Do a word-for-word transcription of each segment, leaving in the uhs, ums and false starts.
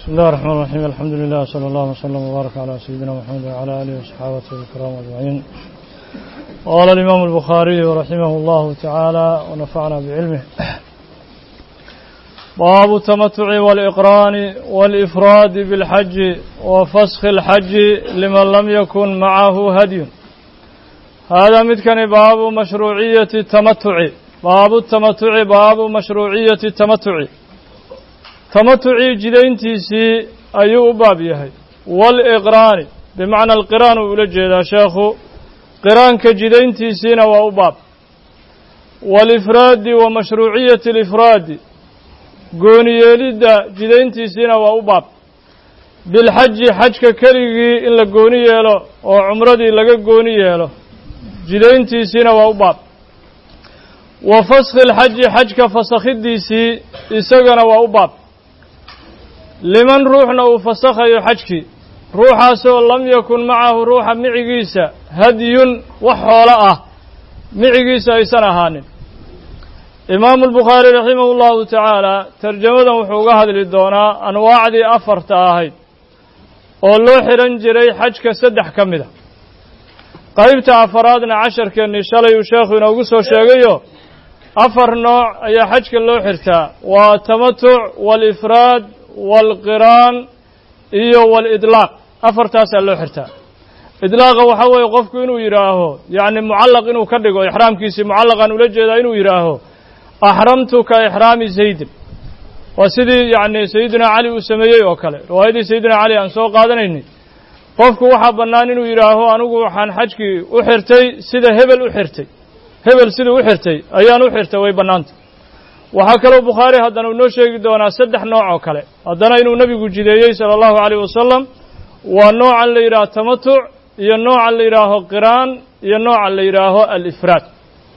بسم الله الرحمن الرحيم الحمد لله صلى الله وسلم وبارك على سيدنا محمد وعلى آله وصحابته الكرام أجمعين. قال الإمام البخاري رحمه الله تعالى ونفعنا بعلمه: باب التمتع والإقران والإفراد بالحج وفسخ الحج لمن لم يكن معه هدي. هذا متكن باب مشروعية التمتع. باب التمتع باب مشروعية التمتع. تمتعي جدينتيسي أيو باب يهي والإقران بمعنى القران ولجد شيخ قران كجدينتيسي نوى باب والإفراد ومشروعية الإفراد قوني يلد جدينتيسي نوى باب بالحج حج ككريغي إلا قوني يلو وعمردي لغا قوني يلو جدينتيسي نوى باب وفسخ الحج حج كفسخديسي إساقنا وأباب لمن روحنا وفسخي حجكي روحا سو لم يكن معه روحا معيقيسا هدي وحولاء معيقيسا إسانهان. إمام البخاري رحمه الله تعالى ترجمة وحوقها للدونا أنواع دي أفرتاهي ولو حرنجري حجك سدح كمدا قيبت أفرادنا عشر كني شالي وشيخنا وقصوا شيخيو أفر نوع أي حجك اللو حرتا وتمتع والإفراد والقران iyo والإدلاق أفر تاسع اللو حرتا. إدلاق وحوى يقفك إنو يراهو يعني معلق إنو كدقو إحرام كيسي معلقا ولجد إنو يراهو أحرمتك إحرام زيد وسيدي يعني سيدنا علي وسميي وكله روايدي سيدنا علي أن سوق هذا إني قفك وحب النان إنو يراهو أنو حان حجكي أحرتي سيدا هبل أحرتي هبل سيدا أحرتي أيان أحرتي ويبنانت. waxaa kaloo bukhaari haddana uu noo sheegi doonaa saddex nooc oo kale haddana inuu nebigu jideeyey sala allahu calayh wasalam waa noocan la yidhaaho tamatuc iyo noocan la yidhaaho qiraan iyo noocan la yidhaaho alifraad.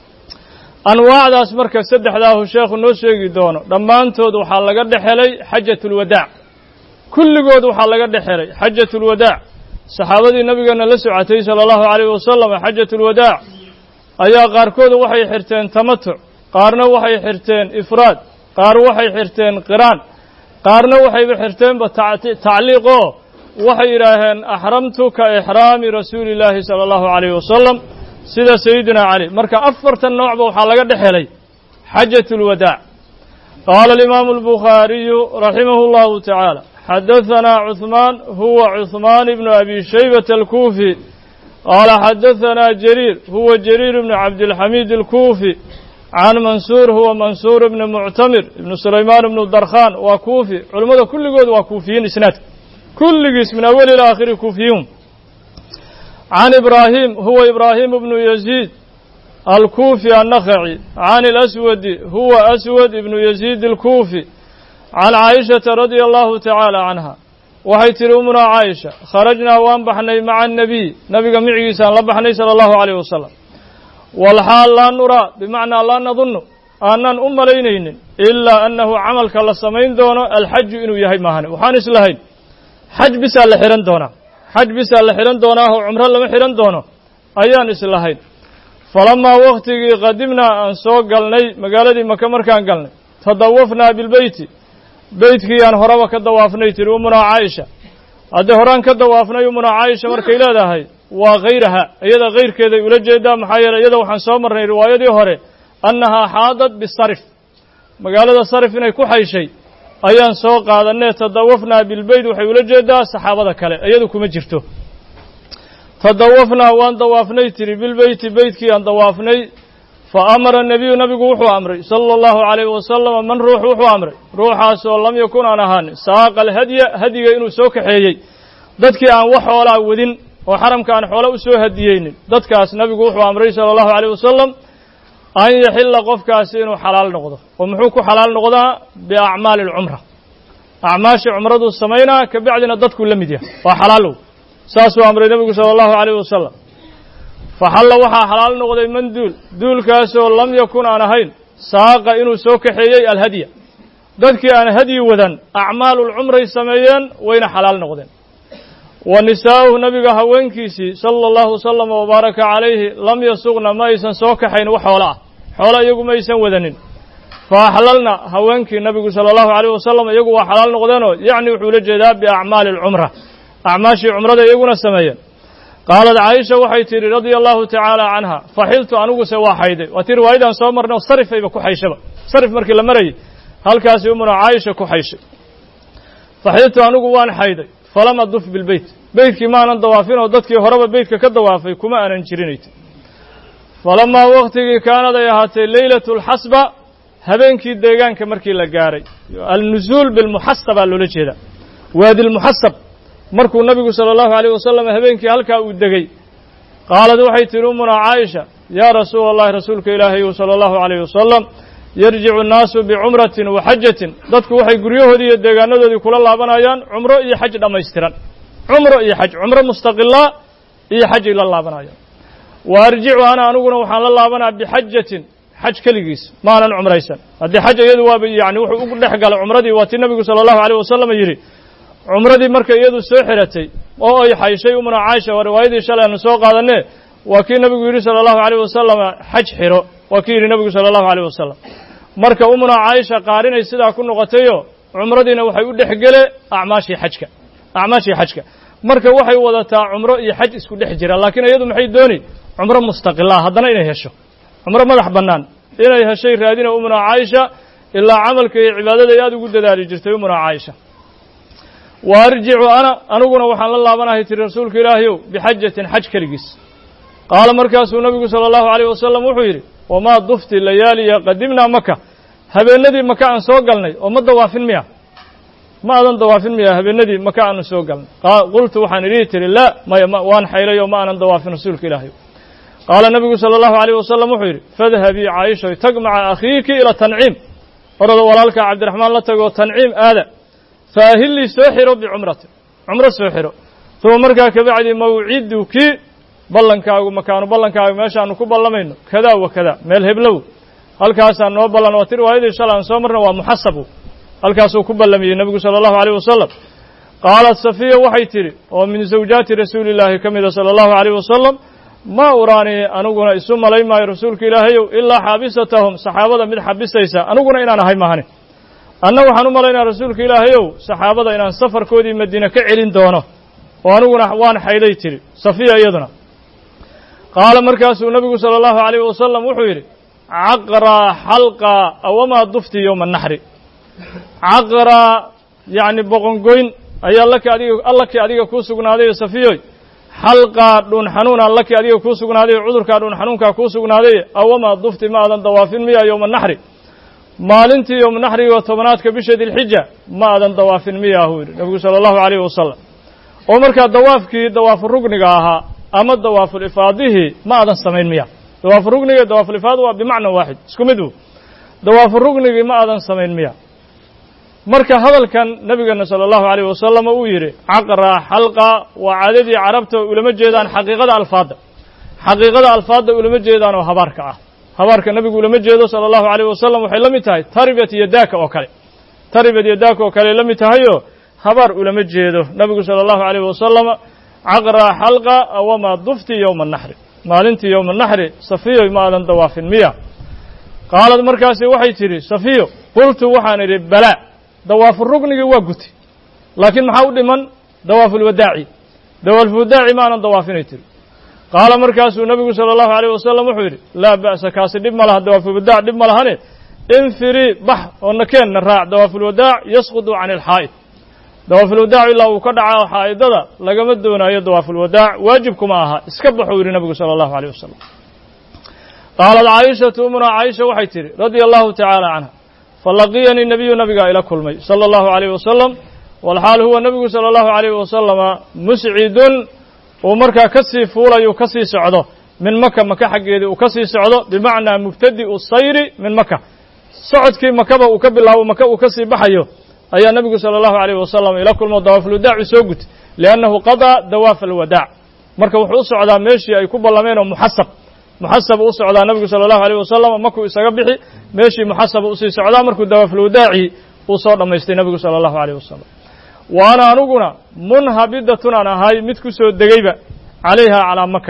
anwaacdaas marka saddexdaahu sheekhu noo sheegi doono dhammaantood waxaa laga dhex helay xajatulwadaac kulligood waxaa laga dhex helay xajatulwadaac. saxaabadii nabigeena la socotay sala allahu calayh wasalam xajatulwadaac ayaa qaarkood waxay xirteen tamatuc qaarna waxay xirteen ifraad qaar waxay xirteen qiraan qaarna waxayba xirteenba tacliiqoo waxay yidhaaheen axramtu ka ixraami rasuuli illaahi sala allahu calayhi wasalam sida sayidina cali. marka afartan noocba waxaa laga dhex helay xajatulwadaac. qaala alimaamu albukhaariyu raximahu llahu tacaala xadahanaa cuhmaan huwa cuhmaan ibnu abi shaybata alkuufi qaala xadahanaa jariir huwa jariir ibnu cabdilxamiid alkuufi عن منصور هو منصور بن معتمر بن سليمان بن الدرخان وكوفي علماء كل جود وكوفيين إسناد كل جسم من أول إلى آخر كوفيون. عن إبراهيم هو إبراهيم بن يزيد الكوفي النخعي عن الأسود هو أسود بن يزيد الكوفي عن عائشة رضي الله تعالى عنها وحيتر أمنا عائشة خرجنا وانبحنا مع النبي نبي معي لبحني صلى الله عليه وسلم والحال لا نرى بمعنى لا نظن أننا أم لينين إلا أنه عمل كلا سمين دونه الحج إنه يهي ماهنه وحانس لهين حج بس على حرن دونه حج بس على حرن دونه وعمره لما حرن دونه أيان إسلهين. فلما وقت قدمنا أن سوق قلني مقالدي مكمر كان قلني تضوفنا بالبيت بيتك أن هروا كدوافني ترومنا عائشة هذا هران كدوافنا يومنا عائشة مركيلا ده هاي وغيرها أيضا غير كذا يولجد محايرة أيضا وحن صامرنا رواية هوري أنها حاضت بالصرف مقالة الصرف إنه يكون حي شيء أيان سوق هذا الناس تضوفنا بالبيت وحيولجد صحابة كله أيضا كم جرته تضوفنا وان ضوافني تري بالبيت بيتك أن ضوافني فأمر النبي نبي روح أمري صلى الله عليه وسلم من روح روح أمري روحا سو لم يكن أنا هاني ساق الهدي هدي إنه سوك حيي ضدك أن وحولا ودين وحرم كان حوله سو هديين ضدكاس نبي روح أمري صلى الله عليه وسلم أن يحل قفكاس إنه حلال نقضه ومحوك حلال نقضه بأعمال العمرة أعماش عمرة السمينة كبعدنا ضد كل مدية وحلاله ساسو أمر النبي صلى الله عليه وسلم فحل وحا حلال نقضه من دول دول كاسو لم يكن أنا هين ساق إنه سوك حيي الهدية ضدك أن هدي وذن أعمال العمرة السميين وين حلال نقضه. ونساؤه نبي هوانكيسي صلى الله وسلم وبارك عليه لم يسوقنا ما يسن سوك حين وحولا حولا يقو ما يسن وذنين فأحللنا هوانكي النبي صلى الله عليه وسلم يقوى حلال نقدانه يعني وحول جدا بأعمال العمرة أعماشي عمرة يقونا السمايا قالت عائشة وحيتري رضي الله تعالى عنها فحلت أنوغ سوا حيدي وتير وايدا صومرنا وصرف أيبا كحيشة صرف مركي لمري هل كاسي أمنا عائشة كحيشة فحلت أنوغ وان حيدي فلما أضف بالبيت بيتك ما أنا دوافين ودتك هرب بيتك كدوافي كما أنا انشرينيت فلما وقتك كانت يهاتي ليلة الحسبة هبينكي ديغان كمركي لقاري النزول بالمحسبة لولجهدا وهذه المحسب مركو النبي صلى الله عليه وسلم هبينكي هلكا ودغي قالت وحي تلومنا عائشة يا رسول الله رسولك إلهي صلى الله عليه وسلم يرجع الناس بعمرة وحجة dadku waxay guryahoodii iyo deegaanadoodii kula laabanayaan umro iyo xaj dhameystiran umro iyo xaj umro mustaqilla iyo xaj ila laabanayaan waarjicu ana anuguna waxaan la laabanaa bixajatin xaj kaligiis maanan umraysan hadii xaj iyadu waa yaani wuxuu ugu dhex galay umradii waa tii nabigu sallallahu alayhi wasallam yiri umradii markay iyadu soo xiratay oo ay xayshay umna Aisha oo riwaayadii shalay aan soo qaadanay waa kii nabigu yiri sallallahu alayhi wasallam xaj xiro waa kii yiri nabigu sallallahu alayhi wasallam marka umna Aisha qaarinay sidaa ku noqotayo umradiina waxay u dhex galay acmaashi xajka acmaashi xajka marka waxay wadataa umro iyo xaj isku dhex jira laakiin iyadu maxay dooni umro mustaqilla hadana inay hesho umro madax banaan inay heshay raadina umna Aisha ilaa amalka iyo cibaadada aad ugu dadaali jirtay umna Aisha وارجع أنا أنوغنا وحن الله بناه ترى رسولك إلهي بحجة حج كرجس قال مركز النبي صلى الله عليه وسلم وحيري وما ضفت الليالي قدمنا مكة هبي النبي مكان سوقلني وما ضوافين مياه ما أظن ضوافين مياه هبي النبي مكان سوقلني قلت وحن ريت لا ما وان حيلي وما أنا ضوافين رسولك إلهي قال النبي صلى الله عليه وسلم وحيري فذهبي عائشة تجمع أخيك إلى تنعيم فرض ولالك عبد الرحمن لا تقول تنعيم هذا فأهلي سوحروا بعمرته عمرة سوحروا ثم مركا كبعد موعدك بلنكاغو مكانو بلنكاغو ماشا نكو بلمينو كذا وكذا ميل هبلو هل كاسا نو بلن وتر وايد ان شاء الله سومرنا ومحسب هل كاسو كبلمي النبي صلى الله عليه وسلم قالت صفية وحي تري ومن زوجات رسول الله كما صلى الله عليه وسلم ما أراني أنوغنا اسم لما رسولك إلهي إلا حابستهم صحابة من حبسيسا أنوغنا إنا نهي مهني أنه وحنو ملينا رسولك إلهيو صحابة إنان سفر كودي مدينة كعلين دونه وأنو نحوان حيلي تري صفية أيضنا قال مركز النبي صلى الله عليه وسلم وحيري عقرى حلقة أو ما ضفتي يوم النحر عقرى يعني بغنقوين أي الله كأديك الله كأديك كوسقنا هذه صفية حلقة دون حنون الله كأديك كوسقنا هذه عذر كدون حنون كوسقنا هذه أو ما ضفتي ما أذن دوافين مية يوم النحر maalintii yom naxriga oo tobanaadka bisha dilxija ma adan dawaafin miyaa uu yiri nabigu sallallahu alayhi wasallam oo markaa dawaafkii dawaaf rugniga ahaa ama dawaaf ifaadihi ma adan sameyn miyaa dawaaf rugniga dawaaf ifaad waa bimacna waahid isku mid uu dawaaf rugniga ma adan sameyn miyaa marka hadalkan nabiga sallallahu alayhi wasallam uu yiri aqra halqa wa adadi arabta ulama jeedaan xaqiiqada alfaada xaqiiqada alfaada ulama jeedaan oo habarka ah habarka nabigu lama jeedo sallallahu alayhi wasallam waxay la mid tahay tarbiyat yadaaka oo kale tarbiyat yadaaka oo kale la mid tahay oo habar ulama jeedo nabigu sallallahu alayhi wasallam aqra halqa aw ma dufti yawm an-nahr maalintii yawm an-nahr safiyo ma adan dawaafin miya qaalad markaasi waxay tiri safiyo qultu waxaan iri bala dawaaf rugniga waa guti laakiin maxaa u dhiman dawaaf al-wadaa'i dawaaf al-wadaa'i ma adan dawaafin tiri قال مركز النبي صلى الله عليه وسلم وحيري لا بأس كاسد دب ملها دواف الوداع دب ملهاني انفري بح ونكين نراع دواف الوداع يسقط عن الحائط دواف الوداع إلا وكدع حائط هذا لقمت دون أي دواف الوداع واجبكم معها اسكبحوا إلى النبي صلى الله عليه وسلم قالت عائشة أمنا عائشة وحيتري رضي الله تعالى عنها فلقيني النبي نبي إلى كل مي صلى الله عليه وسلم والحال هو النبي صلى الله عليه وسلم مسعد ومركا كسي فولا يكسي سعده من مكة مكة حقيقي وكسي سعده بمعنى مبتدئ الصير من مكة صعد كي مكة وكبل الله ومكة وكسي بحيه أي النبي صلى الله عليه وسلم إلى كل ما دواف الوداع سوقت لأنه قضى دواف الوداع مركا وحو سعده ماشي أي كبل لمين ومحسب محسب أسعده النبي صلى الله عليه وسلم مكة إسقبحي ماشي محسب أسي سعده مركا دواف الوداع وصار لما يستي النبي صلى الله عليه وسلم وأنا أنقنا منهبدة أنا هاي متكسو الدقيبة عليها على مكة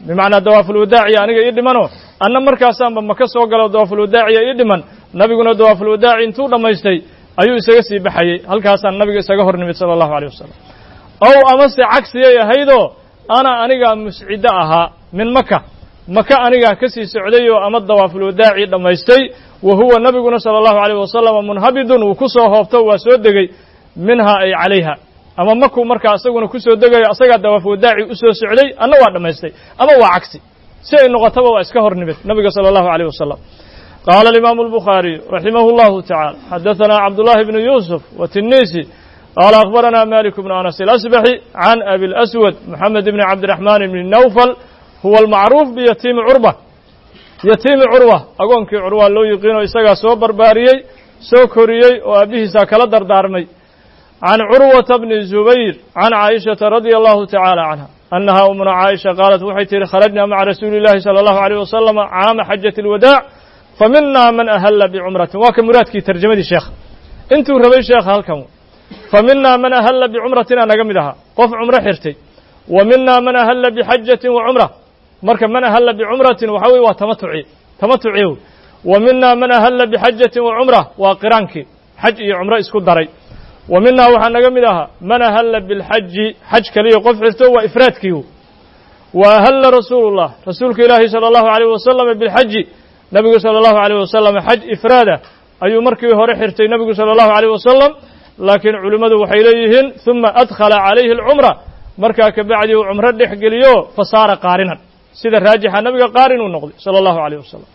bimacnaa dawaafulwadaaciya aniga ii dhimanoo anna markaasaanba maka soo galo dawaafulwadaaciya ii dhiman nabiguna dawaafulwadaaci intuu dhammaystay ayuu isaga sii baxayey halkaasaan nabiga isaga hor nimid sala allahu alayh wasalam ow amase cagsiyay ahaydoo ana anigaa musciddo ahaa min maka maka anigaa ka sii socdayoo ama dawaafulwadaaci dhammaystay wa huwa nabiguna sala allahu alayh wasalama munhabidun wuu ku soo hoobto waa soo degey minhaa ay calayha ama makuu markaa isaguna ku soo degayo asagaa dawaafulwadaaci u soo socday anna waa dhammaystay ama waa cagsi si ay noqotaba waa iska hor nimid nabiga sala allahu alayh wasalam qaala alimaamu albukhaariyu raximahu llahu tacala xadaثana cabdullahi bnu yuusuf watinisi qaala akhbarana malik bnu anas alasbaxi can abi اlaswad moxamed bni cabdiraxmaan bni nawfal huwa almacruuf biyatiimi curba yatiimi curwa agoonkii curwa loo yiqiino isagaa soo barbaariyey soo koriyey oo aabbihiisaa kala dardaarmay can curwata bni zubayr can caaishata radia allahu tacaala canha annaha umuna caaisha qaalat waxay tihi kharajnaa maca rasuuli llahi sala allahu alayh wasalama caama xajati alwadaac famina man ahalla bicumratin waa ka muraadkii tarjamadii sheekha intuu rabay sheekha halkan famina man ahalla bicumratin aa naga mid ahaa qof cumro xirtay wa mina man ahalla bixajatin wa cumra marka man ahalla bicumratin waxa weye waa tamatuci tamatuci wa mina man ahalla bixajatin wa cumra waa qiraankii xaj iyo cumro isku daray wa minaa waxaa naga mid ahaa man ahalla bilxaji xaj kaliya qof xirto waa ifraadkii wa ahalla rasuulu llah rasuulka ilaahi sala allahu alayh wasalama bilxaji nabigu sala allahu alayh wasalam xaj ifraada ayuu markii hore xirtay nabigu sala allahu alayh wasalam laakiin culimmadu waxay leeyihiin huma adkhala calayhi alcumra markaa kabacdi uu cumro dhex geliyo fasaara qaarinan sida raajixa nabiga qaarin uu noqday sala allahu alayh wasalam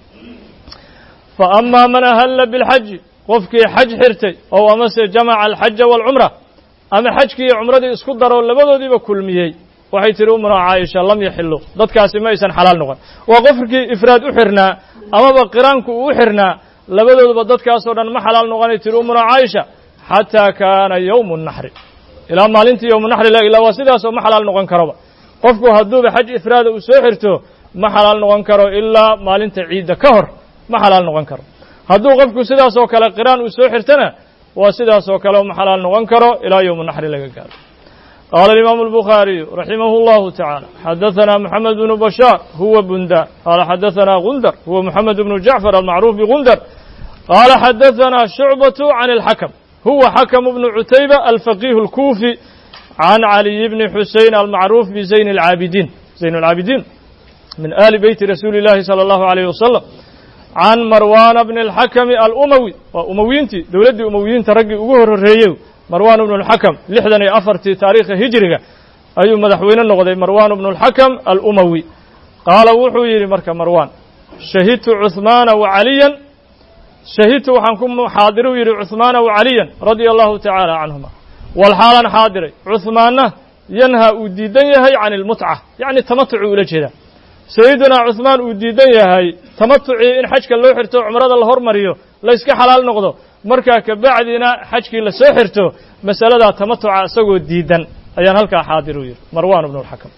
fa amaa man ahalla bilxaji qofkii xaj xirtay oo amase jamaca alxaja waalcumra ama xajkii iyo cumradii isku daroo labadoodiiba kulmiyey waxay tihi umuna caaisha lam yaxilu dadkaasi ma aysan xalaal noqon waa qofkii ifraad u xirnaa amaba qiraanku uu u xirnaa labadooduba dadkaasoo dhan ma xalaal noqonay tihi umuna caaisha xataa kaana yowmu naxri ilaa maalintii yowmu naxri la ilaa waa sidaasoo ma xalaal noqon karoba qofku hadduuba xaj ifraada uu soo xirto ma xalaal noqon karo ilaa maalinta ciidda ka hor ma xalaal noqon karo hadduu qofku sidaasoo kale qiraan uu soo xirtana waa sidaasoo kale ma xalaal noqon karo ilaa yowmu naxri laga gaaro qaala alimaamu albukhaariyu raximahu llahu tacala xadaثana moxamed bnu bashaar huwa bundar qaala xadaثana gundar huwa moxamed bnu jacfar almacruuf bigundar qaala xadaثana shucbatu can alxakam huwa xakam bnu cutayba alfaqihu اlkuufi can caliy bni xusein almacruuf bizayn اlcaabidiin zayn اlcaabidiin min ali beyti rasuuli اllahi salى allahu alayh wasalam can marwana bni اlxakami alumawi waa umawiyiintii dowladdii umawiyiinta raggii ugu hor horreeyey marwan bnu اlxakam lixdan iyo afartii taariikha hijriga ayuu madaxweyne noqday marwan bnu اlxakam alumawi qaala wuxuu yidhi marka marwan shahidtu cuhmaana wacaliyan shahidtu waxaan ku xaadiru yidhi cuhmaana wacaliyan radia allahu tacaala canhuma walxaalan xaadiray cuhmaanna yanhaa uu diidan yahay can ilmutca yacni tamatucuu ula jeedaa sayidunaa cuhmaan uu diidan yahay tamatucii in xajka loo xirto cumrada la hormariyo la yska xalaal noqdo markaa kabacdina xajkii la soo xirto masaladaa tamatuca isagoo diidan ayaan halkaa xaadiru yidhi marwan bnu اlxakam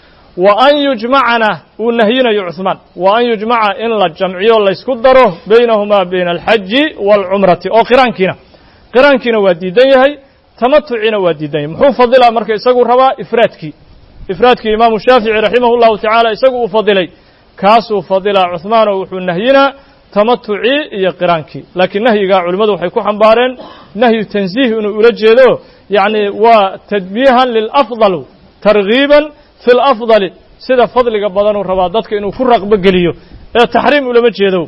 wa an yujmacana uu nahyinayo cuhmaan wa an yujmaca in la jamciyo laysku daro baynahumaa bayna alxaji waalcumrati oo qiraankiina qiraankiina waa diidan yahay tamatuciina waa diidan yahay muxuu fadilaa marka isagu rabaa ifraadkii ifraadkii imaamu shaafici raximah اllahu tacaala isagu uu fadilay kaasuu fadilaa cuhmaan oo wuxuu nahyinaa tamatucii iyo qiraankii laakiin nahyigaa culimmadu waxay ku xambaareen nahyu tansiih inuu ula jeedo yacni waa tadbiihan lilafdal targiiban fi lafdali sida fadliga badanuu rabaa dadka inuu ku raqbo geliyo ee taxriim ulama jeedo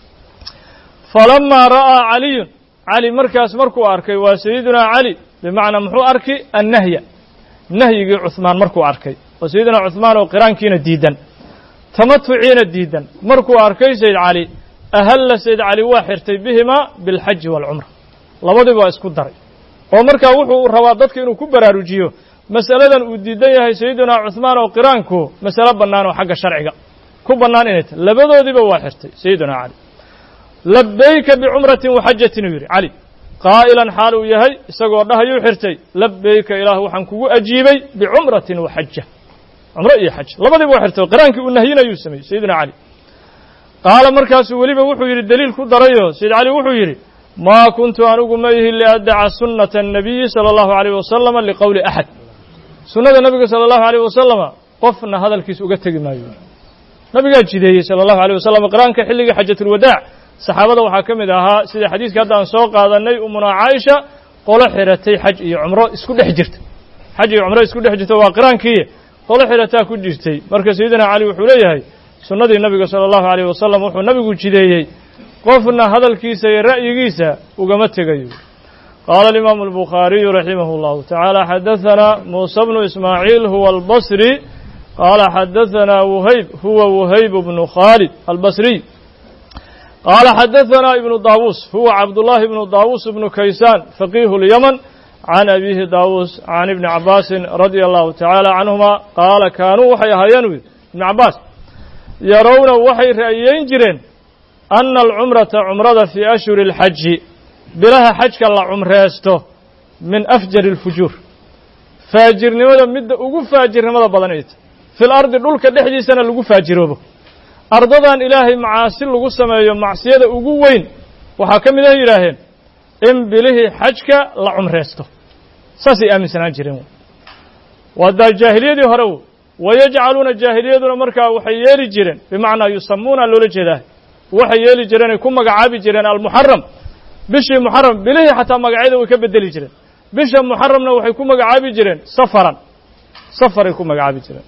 falamaa ra'aa caliyun cali markaas markuu arkay waa sayidunaa cali bimacnaa muxuu arki annahya nahyigii cuhmaan markuu arkay oo sayidunaa cuhmaan oo qiraankiina diidan tamatuciina diidan markuu arkay sayd cali ahalla sayd cali waa xirtay bihimaa bilxaji waalcumra labadiba waa isku daray oo markaa wuxuu rabaa dadka inuu ku baraarujiyo masaladan uu diidan yahay sayidunaa cuhmaan oo qiraanku masalo bannaan oo xagga sharciga ku bannaan inay tahay labadoodiiba waa xirtay sayidunaa cali labayka bicumratin waxajatin uu yidhi cali qaa'ilan xaal uu yahay isagoo dhahayuu xirtay labayka ilaah waxaan kugu ajiibay bicumratin waxaja cumro iyo xaj labadiiba waa xirtay qiraankii uu nahyinayuu sameeyey sayidunaa cali qaala markaasuu weliba wuxuu yidhi daliil ku darayo sayid cali wuxuu yidhi maa kuntu anigu ma ihi liadaca sunnata الnabiyi salى اllahu alayh wasalama liqowli axad sunnada nebiga salى اllahu alayh wasalama qofna hadalkiis uga tegi maayo nabigaa jideeyey sala allahu alayh wasalam qiraanka xilligii xajatulwadaac saxaabada waxaa ka mid ahaa sida xadiiska hadda aan soo qaadanay umunaa caaisha qolo xiratay xaj iyo cumro isku dhex jirta xaj iyo cumro isku dhex jirta waa qiraankii qolo xirataa ku jirtay marka sayidina cali wuxuu leeyahay sunnadii nabiga sala allahu alayh wasalam wuxuu nabigu jideeyey qofna hadalkiisa iyo ra'yigiisa ugama tegayo qaala alimaamu albukhaariyu raximah اllahu tacaala xadahanaa muusa bnu ismaaciil huwa albasri qaala xadahanaa wuhayb huwa wuhayb bnu khaalid albasriy qaala xadahanaa ibnu daawuus huwa cabdullaahi ibnu daawuus ibnu kaysaan faqiihu اlyaman can abiihi daawuus can ibni cabaasin radia allahu tacaala canhuma qaala kaanuu waxay ahaayeen wi ibni cabbaas yarowna waxay ra'yeyn jireen ana alcumrata cumrada fii ashhuri اlxaji bilaha xajka la cumreysto min afjari اlfujuur faajirnimada midda ugu faajirnimada badan ay tahy fi lardi dhulka dhexdiisana lagu faajiroobo ardadan ilaahay macaasi lagu sameeyo macsiyada ugu weyn waxaa ka mid ah yidhaaheen in bilihii xajka la cumreysto saasay aaminsanaan jireen waa daa jaahiliyadii hore w wayajcaluuna jaahiliyaduna markaa waxay yeeli jireen bimacnaa yusamuuna loola jeedaa waxay yeeli jireen ay ku magacaabi jireen almuxaram bishii muxaram bilihii xataa magacyada way ka bedeli jireen bisha muxaramna waxay ku magacaabi jireen safaran safaray ku magacaabi jireen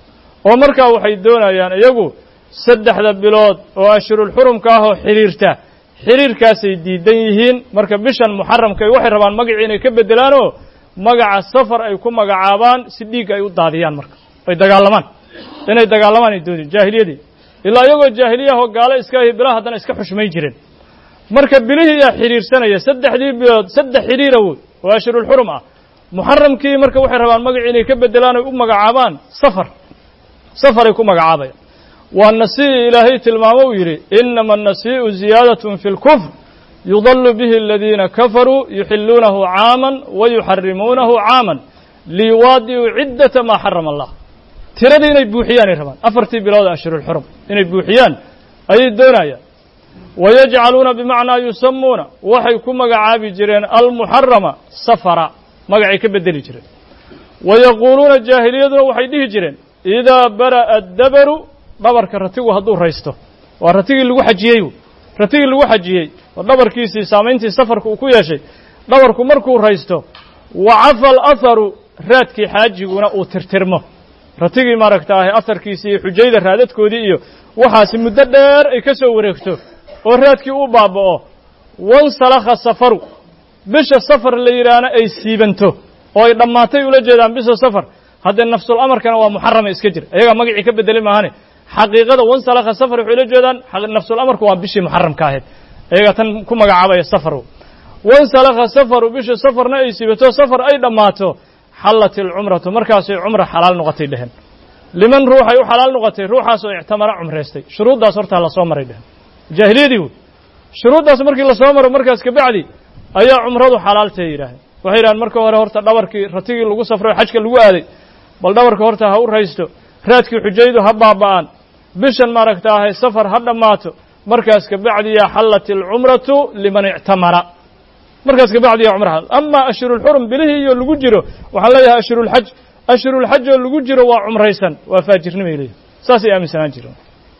oo markaa waxay doonayaan iyagu saddexda bilood oo ashhurulxurumka ah oo xidhiirta xidhiirkaasay diidan yihiin marka bishan muxaramka waxay rabaan magacii inay ka bedelaanoo magaca safar ay ku magacaabaan si dhiig ay u daadiyaan marka ay dagaalamaan inay dagaalamaan ay doonayaan jaahiliyadii ilaa iyagoo jaahiliyahoo gaalo iska ahi bilaha haddana iska xushmayn jireen marka bilihii yaa xidhiirsanaya saddexdii bilood saddex xidhiira woy oo ashhurulxurum ah muxaramkii marka waxay rabaan magacii inay ka bedelaan ay u magacaabaan safar safaray ku magacaabayan waa nasii'i ilaahay tilmaamo uu yidhi inama annasii'u ziyaadatun fi اlkufr yudallu bihi aladiina kafaruu yuxilluunahu caaman wa yuxarimuunahu caaman liyuwaadi'uu ciddata maa xarama allah tiradii inay buuxiyaanay rabaan afartii bilood ashhurulxurum inay buuxiyaan ayay doonayaan wayajcaluuna bimacnaa yusamuuna waxay ku magacaabi jireen almuxarama safara magacay ka bedeli jireen wayaquuluuna jaahiliyaduna waxay dhihi jireen idaa bara'a addabaru dhabarka ratigu hadduu raysto waa ratigii lagu xajiyey ratigii lagu xajiyey oo dhabarkiisii saamayntii safarka uu ku yeeshay dhabarku markuu raysto wacafa alaharu raadkii xaajiguna uu tirtirmo ratigii maaragta ahay aharkiisii iyo xujayda raadadkoodii iyo waxaasi muddo dheer ay ka soo wareegto oo raadkii u baaba'o wansalakha safaru bisha safar la yidhaahna ay siibanto oo ay dhammaatay ula jeedaan bisha safar haddee nafsul amarkana waa muxarama iska jir ayagaa magacii ka bedelay maahane xaqiiqada wansalakha safar waxay ula jeedaan nafsul amarku waa bishii muxaramka ahayd ayagaa tan ku magacaabaya safar wansalakha safaru bisha safarna ay siibato safar ay dhammaato xallat ilcumratu markaasay cumra xalaal noqotay dhehen liman ruuxay u xalaal noqotay ruuxaas oo ictamara cumraystay shuruuddaas hortaa lasoo maray dhehen jaahiliyadii wey shuruuddaas markii lasoo maro markaas kabacdi ayaa cumradu xalaaltay yidhaaheen waxay yidhahaan marka hore horta dhabarkii ratigii lagu safray xajka lagu aaday bal dhabarka horta ha u raysto raadkii xujaydu ha baaba'aan bishan maaragta ahay safar ha dhammaato markaas kabacdiya xallat ilcumratu liman ictamara markaas kabacdiya cumraha amaa ashhurulxurum bilihii iyo lagu jiro waxaan leeyahay ashhurulxaj ashhurulxaj oo lagu jiro waa cumraysan waa faajirnimay leeyihin saasay aaminsanaan jireen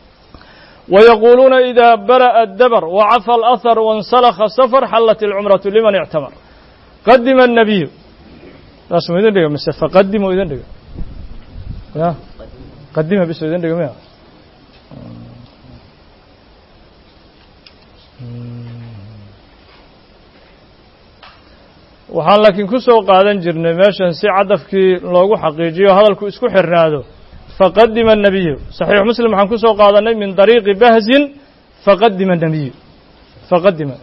wayaquuluuna idaa bara'a addabar wacafa alahar wansalakha safar xallat ilcumratu liman ictamar qadima annabiyu saas mu idin dhiga mise faqadimu idin dhiga ya qadima bis idin dhiga miya waxaan laakiin ku soo qaadan jirnay meeshan si cadafkii loogu xaqiijiyo hadalku isku xirnaado faqadima الnabiyu صaxiix muslim waxaan ku soo qaadanay min dariiqi bahzin faqadima الnabiyu faqadima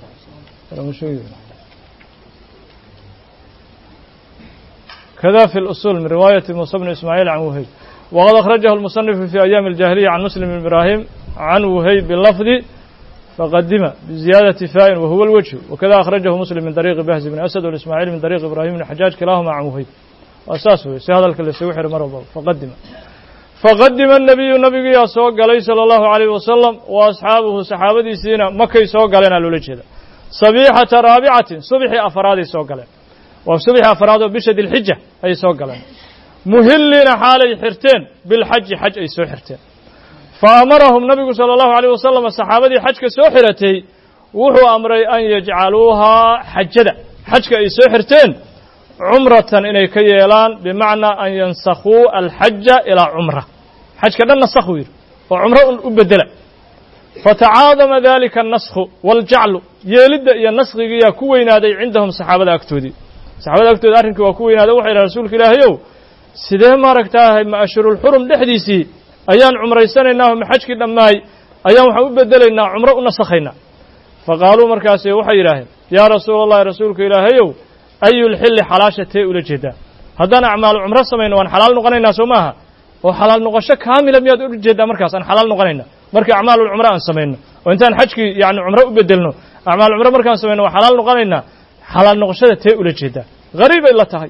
kada fi اlusul min riwaayati musa bn ismaaciil can wuhayb waqad akhrajahu اlmusanifu fi ayaami اljahiliya can muslim bn ibrahim can wuhayb bilafdi فقدم بزيادة فاء وهو الوجه وكذا أخرجه مسلم من طريق بهز بن أسد والإسماعيلي من طريق إبراهيم بن حجاج كلاهما عن وهيب وأساسه هذا الكل سيوحر مرضى فقدم فقدم النبي النبي يا سوق عليه صلى الله عليه وسلم وأصحابه صحابتي سينا مكي سوق علينا لولجه صبيحة رابعة صبح أفراد سوق علينا وصبح أفراد بشد الحجة أي سوق علينا مهلين حالي حرتين بالحج حج أي سو حرتين فأمرهم نبي صلى الله عليه وسلم الصحابة حجك سوحرتي وهو أمري أن يجعلوها حجدا حجك أي سوحرتين عمرة إني كيلان بمعنى أن ينسخوا الحج إلى عمرة حجك لن نسخوه وعمرة أبدلا فتعاظم ذلك النسخ والجعل يلد يا نسخ يا كوين هذا عندهم صحابة أكتودي صحابة أكتودي أرنك وكوين هذا وحي رسولك إلهيو سيده ما ركتاه ما أشهر الحرم دحديسي أيان عمري سنة إنهم حجك لماي أيام وحا أبدلنا عمرة نسخينا فقالوا مركاسي وحي إلهي يا رسول الله رسولك إلهيو أي الحل حلاشة أولى جدا هذا أعمال عمرة سمين وأن حلال نقنينا سماها وحلال نقشة كاملة مياد أولى جدا مركز أن حلال نقنينا مركز أعمال العمرة أن سمينا وإنتان حجك يعني عمرة أبدلنا أعمال العمرة مركز سمينا وحلال نقنينا حلال نقشة أولى جدا غريبة إلا تهي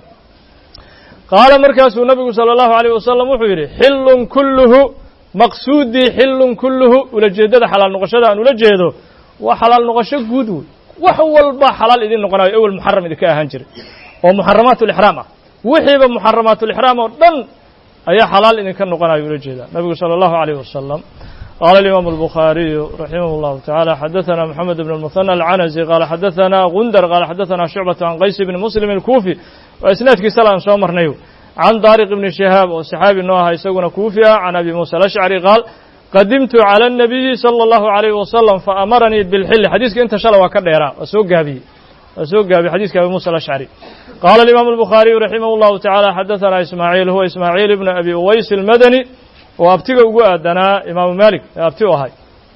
قال مركز النبي صلى الله عليه وسلم وحيري حل كله مقصودي حل كله أولى جدا حلال نقشة أن أولى جدا وحلال نقشة جودو وحول با حلال إذن نقناي أول محرم إذا كان هنجر ومحرمات الإحرام وحيب محرمات الإحرام ودن أي حلال إذن كان نقناي أولى جدا النبي صلى الله عليه وسلم قال الإمام البخاري رحمه الله تعالى حدثنا محمد بن المثنى العنزي قال حدثنا غندر قال حدثنا شعبة عن قيس بن مسلم الكوفي وإسناد كسلام سومر نيو عن طارق بن شهاب وصحابي نوها يسوون كوفيا عن أبي موسى الأشعري قال قدمت على النبي صلى الله عليه وسلم فأمرني بالحل حديثك أنت شلوا كديرا وسوقها به وسوقها بحديثك أبي موسى الأشعري قال الإمام البخاري رحمه الله تعالى حدثنا إسماعيل هو إسماعيل بن أبي أويس المدني وأبتغى أدنا إمام مالك أبتغى هاي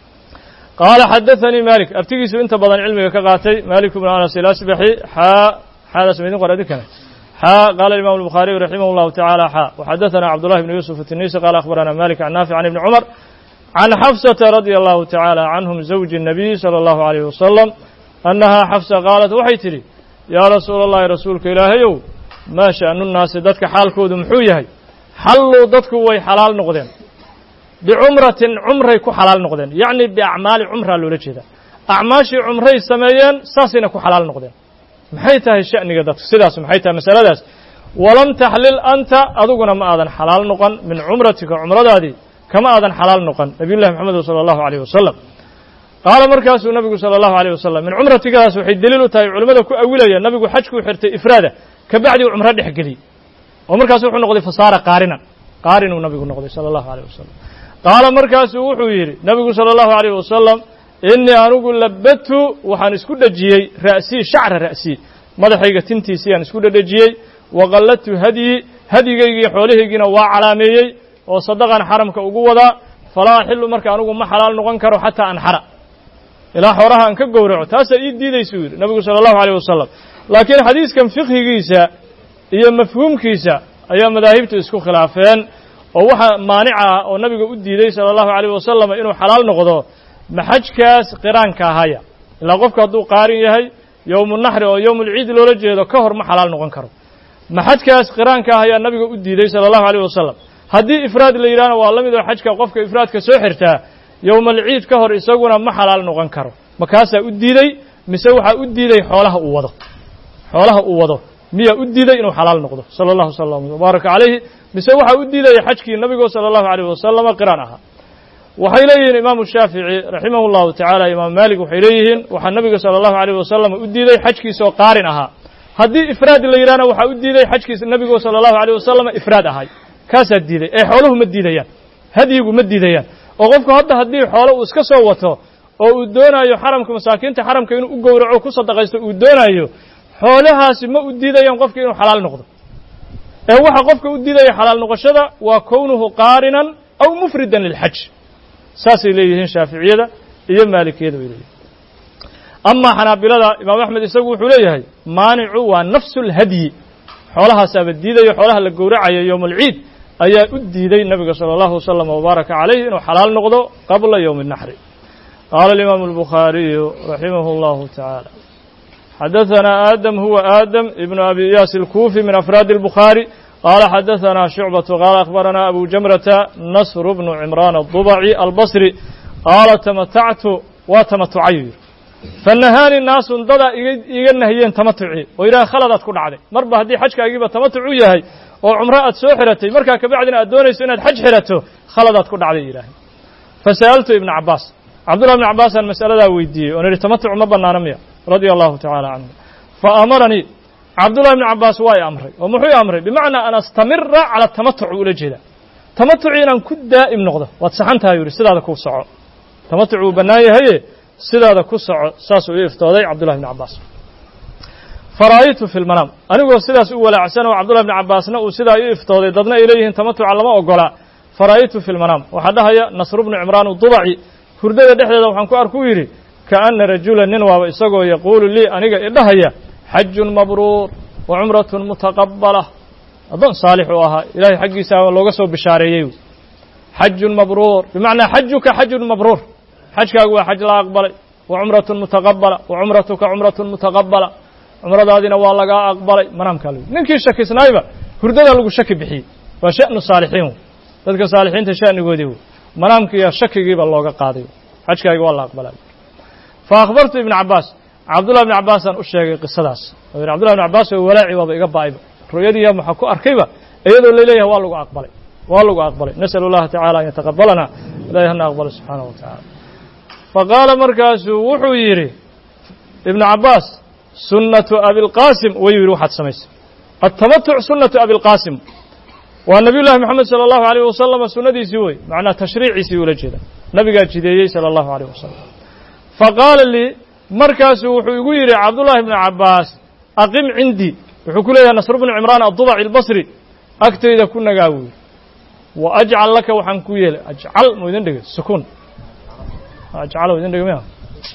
قال حدثني مالك أبتغى سو أنت بدن علمي كقاتي مالك بن أنس الأسبحي حاء حال سميتين قرأتك حاء قال الإمام البخاري رحمه الله تعالى حاء وحدثنا عبد الله بن يوسف التنيسي قال أخبرنا مالك عن نافع عن ابن عمر عن حفصة رضي الله تعالى عنهم زوج النبي صلى الله عليه وسلم أنها حفصة قالت وحيتلي يا رسول الله رسولك إلهيو ما شأن الناس دتك حالك ودمحويه حلوا دتك وي حلال نقدين بعمرة عمرة يكو حلال نقدين يعني بأعمال عمرة لولجهدا أعماشي عمرة السمايين ساسنا كو حلال نقدين محيتها الشأن قدت سداس محيتها مسألة داس ولم تحلل أنت أذقنا ما أذن حلال نقن من عمرتك عمرة هذه كما أذن حلال نقن نبي الله محمد صلى الله عليه وسلم قال مركز النبي صلى الله عليه وسلم من عمرتك هذا وحي الدليل تاي علماء كو أوليا النبي حجك وحرت إفرادة كبعد عمرة دحقلي ومركز وحو نقضي فصار قارنا قارن النبي نقضي صلى الله عليه وسلم قال مركز وحو يري نبي صلى الله عليه وسلم إني أنوغ لبت وحان اسكو دجيي رأسي شعر رأسي مدحيغا تنتيسي أن اسكو دجيي وغلت هدي هديغي خولهيغينا وا علاميي oo sadaqan xaramka ugu wada falaa xillu marka anigu ma xalaal noqon karo hatta an xara ila xoraha an ka gowraco taas ay diidayso yiri nabiga sallallahu alayhi wasallam laakiin xadiiskan fiqhigiisa iyo mafhuumkiisa ayaa madaahibtu isku khilaafeen oo waxa maanica oo nabiga u diiday sallallahu alayhi wasallam inuu xalaal noqdo maxajkaas qiraanka haya ila qofka haduu qaarin yahay yawmul nahr oo yawmul ciid loola jeedo ka hor ma xalaal noqon karo maxajkaas qiraanka haya nabiga u diiday sallallahu alayhi wasallam haddii ifraad la yiraahdo waa lamid oo xajka qofka ifraadka soo xirtaa yawmal ciid ka hor isaguna ma xalaal noqon karo markaasa u diiday mise waxa u diiday xoolaha uu wado xoolaha uu wado miya u diiday inuu xalaal noqdo sallallahu alayhi wa baraka alayhi mise waxa u diiday xajkii nabiga sallallahu alayhi wasallam qiraan aha waxay leeyihiin imaam shaafici rahimahullahu ta'ala imaam maalik waxay leeyihiin waxa nabiga sallallahu alayhi wasallam u diiday xajkiisa oo qaarin aha haddii ifraad la yiraahdo waxa u diiday xajkiisa nabiga sallallahu alayhi wasallam ifraad ahay kaasaa diiday ee xooluhu ma diidayaan hadiyigu ma diidayaan oo qofku hadda haddii xoolo uu iska soo wato oo uu doonayo xaramka masaakiinta xaramka inuu u gowraco ku sadaqaysto uu doonayo xoolahaasi ma u diidayaan qofka inuu xalaal noqdo ee waxa qofka u diidaya xalaal noqoshada waa kownuhu qaarinan aw mufridan lilxaj saasay leeyihiin shaaficiyada iyo maalikiyada way leeyihiin ama xanaabilada imaam axmed isagu wuxuu leeyahay maanicu waa nafsu lhadyi xoolahaasaba diidayo xoolaha la gowracayo yawmul ciid ayaa u diiday nabiga sallallahu alayhi wasallam wa baraka alayhi inuu xalaal noqdo qabla yawm an-nahr qala al-imam al-bukhari rahimahullahu ta'ala حدثنا آدم هو آدم ابن أبي إياس الكوفي من أفراد البخاري قال حدثنا شعبة قال أخبرنا أبو جمرة نصر بن عمران الضبعي البصري قال تمتعت وتمتعي فالنهاني الناس ضدا إيجنهيين تمتعي وإلى خلدت كل عادي مربى هدي حجك أجيب تمتعي هاي وعمرأة سوحرتي مركا كبعدنا أدوني سنة حج حرته خلدت كل عادي إلهي fasa'altu ibna cabbaas cabdullahi ibna cabbaasaan mas'aladaa weydiiyey oon idhi tamatucu ma bannaana miya radia allahu tacaala canhu fa amaranii cabdullahi ibna cabbaas waa i amray oo muxuu i amray bimacnaa an astamira cala tamatuc ula jeeda tamatuci inaan ku daa'im noqdo waad saxan tahay yuu yidhi sidaada ku soco tamatuc wuu bannaan yahaye sidaada ku soco saasuu ii iftooday cabdullahi ibna cabbaas fara'aytu fi lmanaam anigoo sidaas u walaacsan oo cabdullahi ibna cabbaasna uu sidaa ii iftooday dadna ay leeyihiin tamatuca lama ogolaa fara'aytu fi lmanaam waxaa dhahaya nasru bnu cimraan udubaci hurdada dhexdeeda waxaan ku arku yidhi kaana rajulan nin waaba isagoo yaquulu lii aniga idhahaya xajun mabruur wa cumratun mutaqabbala addoon saalix uu ahaa ilaahay xaggiisa looga soo bishaareeyey xajun mabruur bimacnaa xajuka xajun mabruur xajkaagu waa xaj la aqbalay wa cumratun mutaqabbala wa cumratuka cumratun mutaqabbala cumradaadina waa lagaa aqbalay manaamkaa la ninkii shakisnaayba hurdadaa lagu shaki bixiyey waa sha'nu saalixiin dadka saalixiinta sha'nigoodii wey manaamkiiyo shakigiiba looga qaaday xajkaaga waa la aqbalay fa akhbartu ibna cabbaas cabdullahi ibna cabbaasaan u sheegay qisadaas oo yidhi cabdullahi ibna cabbaas oo walaaci waaba iga ba'ayba ru'yadiiya maxaa ku arkayba iyadoo laleeyahay waa lagu aqbalay waa lagu aqbalay nasalu allaha tacala an yataqabbalana ilahay hana aqbalo subxaanahu wa tacaala fa qaala markaasuu wuxuu yidhi ibnu cabbaas sunnatu abilqaasim wayuu yidhi waxaad samaysay altamatuc sunnatu abilqaasim waa nabiy llahi moxamed sala allahu alayh wasalam sunnadiisii wey macnaa tashriiciisii ula jeeda nabigaa jideeyey sala allahu alayh wasalam fa qaala lii markaasuu wuxuu igu yidhi cabdullahi ibnu cabbaas aqim cindii wuxuu ku leeyahay nasr bnu cimraan addubaci albasri agtayda ku nagaa wuyi wa ajcal laka waxaan ku yeelay ajcal mu idin dhigay sukuun ajcal idin dhigay miya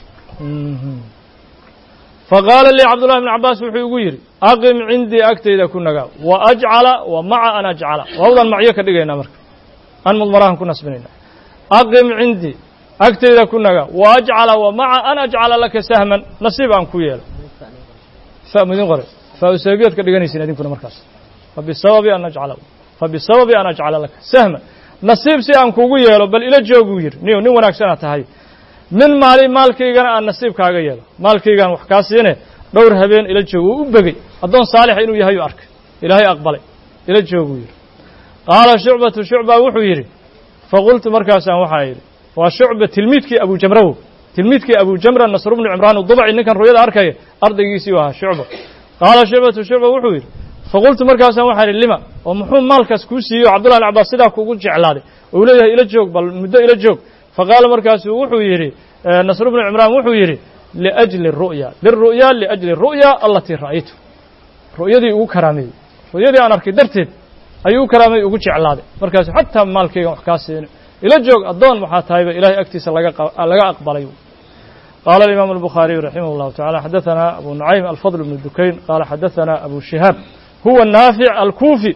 faqaala lii cabdullahi ibnu cabbaas wuxuu igu yidhi aqim cindii agtayda ku nagaa wa ajcala wa maca an ajcala waawdaan macyo ka dhigaynaa marka an mudmarahan ku nasbinayna aqim cindii agtayda ku nagaa wa ajcala wa maca an ajcala laka sahman nasiib aan ku yeelo fa mu idin qoray faasababiyaad ka dhiganaysiin idinkuna markaas fabisababi an ajcala fabisababi an ajcala laka sahma nasiib si aan kugu yeelo bal ila jooguu yidhi niyo nin wanaagsanaa tahay min maali maalkaygana aan nasiib kaaga yeelo maalkaygaan wax kaa siine dhowr habeen ila joog wuu u begey addoon saalixa inuu yahay u arkay ilaahay aqbalay ila jooguu yidhi qaala shucbatu shucba wuxuu yidhi faqultu markaasaan waxaa yidhi waa shucba tilmiidkii abujamrawo tilmiidkii abujamra nasru bnu cimraan udubaci ninkan ru'yada arkaya ardaygiisii u ahaa shucba qaala shucbatu shucba wuxuu yidhi faqultu markaasaan waxaa yidhi lima oo muxuu maalkaas kuu siiyey o cabdullahi ibn cabbaas sidaa kuugu jeclaaday oo uu leeyahay ila joog bal muddo ila joog faqaala markaasuu wuxuu yidhi nasr bnu cimraan wuxuu yidhi liajli ru'ya liru'ya liajli ru'ya alatii ra'aytu ru'yadii ugu karaameeyey ru'yadii aan arkay darteed ayuu u karaameey ugu jeclaaday markaasu xataa maalkaygan wax kaa siina ila joog addoon waxaa tahayba ilahay agtiisa laga laga aqbalay قال الإمام البخاري رحمه الله تعالى حدثنا أبو نعيم الفضل بن الدكين قال حدثنا أبو شهاب هو النافع الكوفي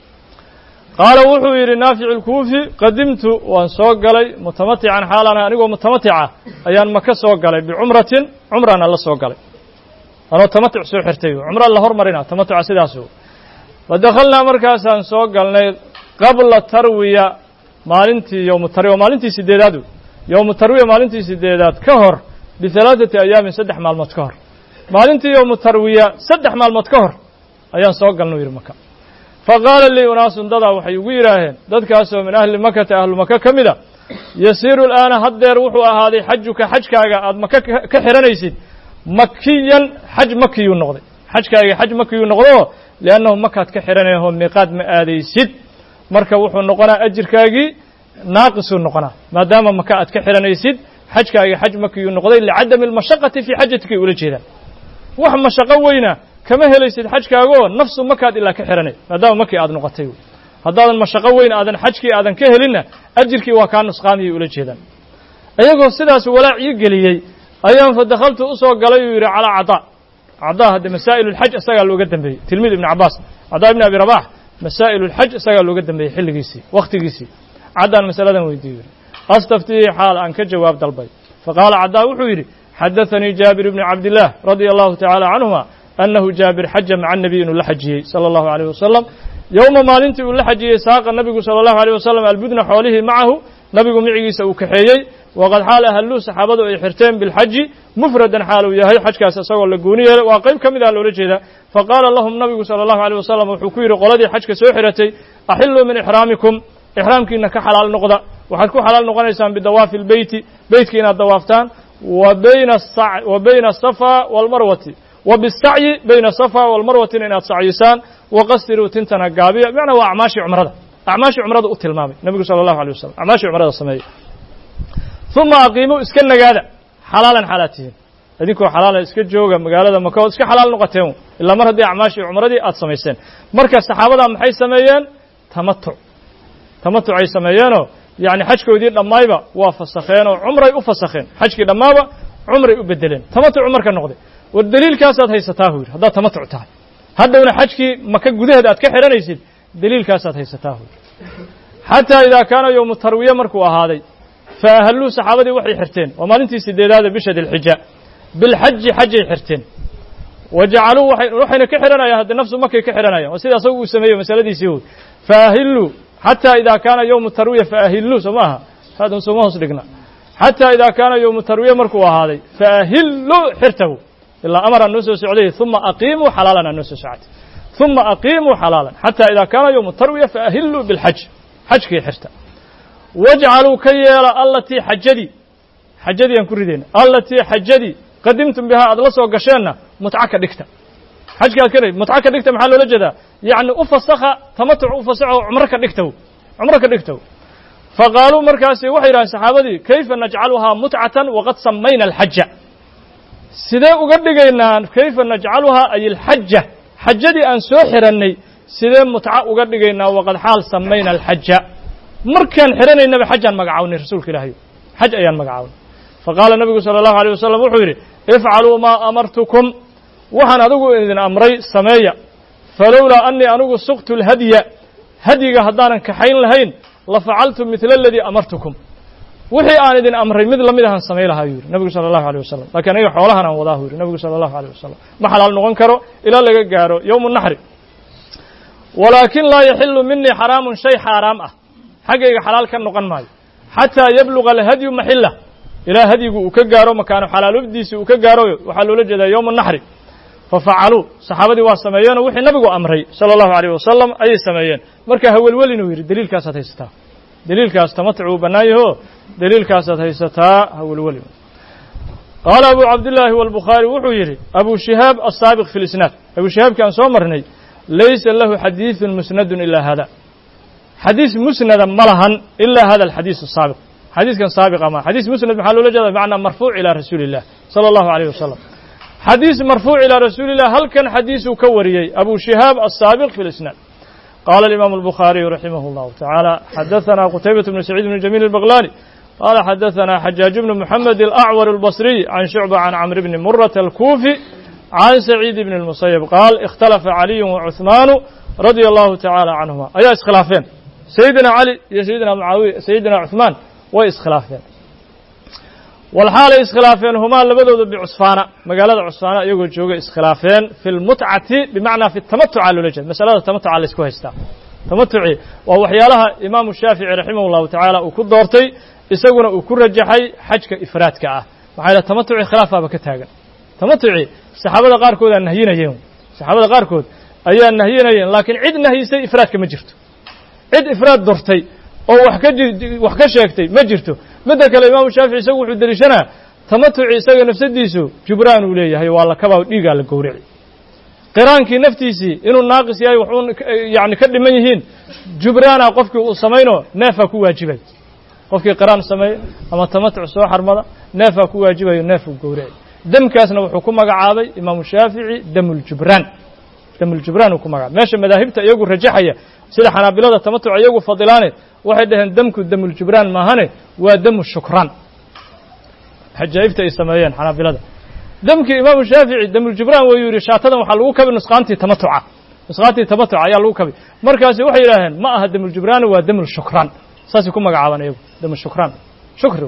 قال وحو يري نافع الكوفي قدمت وان سوق لي متمتعا حالنا أنيقو متمتعة أيان مكة سوق لي بعمرة عمرة الله سوق لي أنا تمتع سو حرتي عمرة الله هرمرنا تمتع سداسو ودخلنا مركزا سوق لي قبل التروية مالنتي يوم التروية مالنتي سديدادو يوم التروية مالنتي سديداد كهر بثلاثة أيام سدح مع المتكهر مالنتي يوم التروية سدح مع المتكهر أيان سوق لنوير مكة فقال لي أناس ضدا وحي ويراهن ضد كاسو من أهل مكة أهل مكة كمدا يسير الآن حدير وحوا هذه حجك حجك أد مكة كحرنيسيد مكيا حج مكي النقضي حجك حج مكي النقضي لأنه مكة كحرنيهم ميقات مآديسيد مركب وحوا النقنا أجر كاجي ناقص النقنا ما دام مكة كحرنيسيد حجك حج مكي النقضي لعدم المشقة في حجتك ولا جدا وح مشقة وينا كما هليسيد حجكaago nafsu makaad ilaa ka xiranay maadaama markii aad noqotay hadaadan mashaqo weyn aadan xajkii aadan ka helina ajirkii waa ka nusqaamiyay ula jeedan ayagoo sidaas walaaciyo geliyay ayaan fadakhaltu u soo galay uu yiri cala cada cada hada masaa'il alhajj asaga looga dambeeyay tilmiid ibn Abbas cada ibn Abi Rabah masaa'il alhajj asaga looga dambeeyay xilligiisii waqtigiisii cadaan mas'aladan weydiiyay astaftii xaal aan ka jawaab dalbay faqala cada wuxuu yiri حدثني جابر بن عبد الله رضي الله تعالى عنهما أنه جابر حج مع النبي إنه لحجيه صلى الله عليه وسلم يوم ما لنتي لحجيه ساق النبي صلى الله عليه وسلم البدن حوله معه نبي معي سوكحيي وقد حال أهلو صحابته يحرتين بالحج مفردا حاله يهي حج كاس سوى لقونيه وقيب كم إذا لو رجيده فقال لهم النبي صلى الله عليه وسلم وحكير قلدي حج كسوحرتي أحلوا من إحرامكم إحرامك إنك حلال نقضة waxaad ku xalaal noqonaysaan bidawaafi lbeyti beytka inaad dawaaftaan wa bayna wa bayna asafa waalmarwati wa bisacyi bayna asafa waalmarwatina inaad sacyisaan wa qasiruu tintana gaabiya bimacnaa waa acmaashii cumrada acmaashii cumrada u tilmaamay nebigu sala allahu alay wasalam acmaashii cumrada sameeyey uma aqiimuu iska nagaada xalaalan xaalaad tihiin idinkoo xalaala iska jooga magaalada maka ood iska xalaal noqoteen ilaa mar haddii acmaashii cumradii aad samayseen marka saxaabadaa maxay sameeyeen tamatuc tamatucay sameeyeenoo yacni xajkoodii dhammayba waa fasakheen oo cumray u fasakheen xajkii dhammaaba cumray u bedeleen tamatucu marka noqday war deliilkaasaad haysataa hu yidhi haddaad tamatuc tahay haddowna xajkii maka gudaheeda aad ka xidhanaysid deliilkaasaad haysataa hu yidhi xataa idaa kaana yowmu tarwiya markuu ahaaday fa ahalluu saxaabadii waxay xirteen waa maalintii sideedaada bisha dilxija bilxaji xajay xirteen wa jacaluu waxayna ka xidhanayaan hadde nafsu makay ka xidhanayaan waa sida asagu uu sameeyo masaladiisii woy faahilluu xataa idaa kaana yowmu tarwiya faahilluu soo ma aha haadan sooma hoos dhigna xataa idaa kaana yowmu tarwiya markuu ahaaday faahilluu xirtahu ilaa amaraa noo soo socday uma aqiimuu xalaalan aa noo soo socotay uma aqiimuu xalaalan xataa idaa kaana yowmu tarwiya faahilluu bilxaj xajkii xirta wajcaluu ka yeela allatii xajadii xajadii aan ku ridayna allatii xajadii qadimtum bihaa aad la soo gasheenna mutca ka dhigta xajkaad ka mutca ka dhigta maxaa loola jeedaa yacni u fasakha tamatuc u fasaxo cumro ka dhigtaw cumro ka dhigtaw faqaaluu markaasi waxay yidhahdeen saxaabadii kayfa najcaluhaa mutcatan waqad samayna alxaja sidee uga dhigaynaa kayfa najcaluhaa ay alxaja xajadii aan soo xirannay sidee mutca uga dhigaynaa waqad xaal samayna alxaja markaan xidhanaynaba xajaan magacawnay rasuulka ilaahay xaj ayaan magacawnay faqaala nabigu sala allahu alayh wasalam wuxuu yidhi ifcaluu maa amartukum waxaan adigu idin amray sameeya falowlaa annii anigu suqtu lhadya hadyiga haddaanan kaxayn lahayn la facaltu midla aladii amartukum wixii aan idin amray mid lamid ahaan samay lahaa yuu yidhi nabigu sala allahu alayh wasalam laakiin aniga xoolahan aan wadaa hu yidhi nabigu sala allahu alayh wasalam ma xalaal noqon karo ilaa laga gaaro yowmu naxri walaakin laa yaxilu minii xaraamun shay xaaraam ah xaggayga xalaal ka noqon maayo xataa yabluga alhadyu maxila ilaa hadyigu uu ka gaaro makaano xalaalubdiisii uu ka gaaro waxaa loola jeedaa yowmu naxri fafacaluu saxaabadii waa sameeyeenoo wixii nabigu amray sala allahu alayh wasalam ayay sameeyeen marka hawelwelin uu yidhi deliilkaasaad haysataa deliilkaas tamatuc uu bannaan yaho deliilkaasaad haysataa hawelwelin qaala abu cabdillaahi walbukhaari wuxuu yidhi abu shihaab asaabiq fi lisnaad abu shihaabki aan soo marnay laysa lahu xadiidun musnadun ilaa hada xadiis musnada ma lahan ilaa hada alxadiis asaabiq xadiiskan saabiqa ma xadiis musnad maxaa loola jeeda bimacnaa marfuuc ilaa rasuuli illah sala allahu alayh wasalam xadiis marfuuc ilaa rasuuli illah halkan xadiisuu ka wariyey abu shihaab asaabiq fi lisnaad qaala alimaamu albukhaariyu raximah allahu tacaala xadaثana qutaybat bnu saciid bni jamiil albaqlani qaala xadaثana xajaaj bnu moxamed alacwar albasriy can shucba can camr bni murata alkuufi can saciid bni اlmusayab qaal ikhtalafa caliyu wacuhmaanu radia allahu tacaala canhuma ayaa iskhilaafeen sayidina cali iyo sayidina mucaawiya sayidina cuhmaan way iskhilaafeen walxaalay iskhilaafeen humaa labadooda bicusfaana magaalada cusfaana iyagoo jooga iskhilaafeen fi lmutcati bimacnaa fi tamatuca loola jeeda masalada tamatuca la isku haystaa tamatuci waa waxyaalaha imaamu shaafici raximah llahu tacaala uu ku doortay isaguna uu ku rajaxay xajka ifraadka ah maxaa yidhaha tamatuci khilaafaaba ka taagan tamatuci saxaabada qaarkood aa nahyinayeen saxaabada qaarkood ayaa nahyinayeen laakiin cid nahyisay ifraadka ma jirto cid ifraad dortay oo wax ka wax ka sheegtay ma jirto midda kale imaamu shaafici isagu wuxuu deliishanaa tamatuci isaga nafsadiisu jubraan uu leeyahay waa la kabaa dhiigaa la gowraci qiraankii naftiisii inuu naaqis yahay waxuun yani ka dhiman yihiin jubraana qofkii uu samayno neefaa ku waajibay qofkii qiraan sameeye ama tamatuc soo xarmada neefaa ku waajibayo neefuu gowraci demkaasna wuxuu ku magacaabay imaamu shaafici damuuljubraan damuuljubraan uu ku magacaabay meesha madaahibta iyagu rajaxaya sida xanaabilada tamatuca iyagu fadilaane waxay dhaheen demku damuuljubraan maahane waa damu shukraan xajaa'ibta ay sameeyeen xanaabilada demkii imaamu shaafici damuuljubraan wayuu yidhi shaatadan waxaa lagu kabi nusqaantii tamatuca nusqaantii tamatuca ayaa lagu kabi markaasi waxay yidhaaheen ma aha damuuljubraan waa damulshukraan saasay ku magacaabaan iyagu damushukraan shukri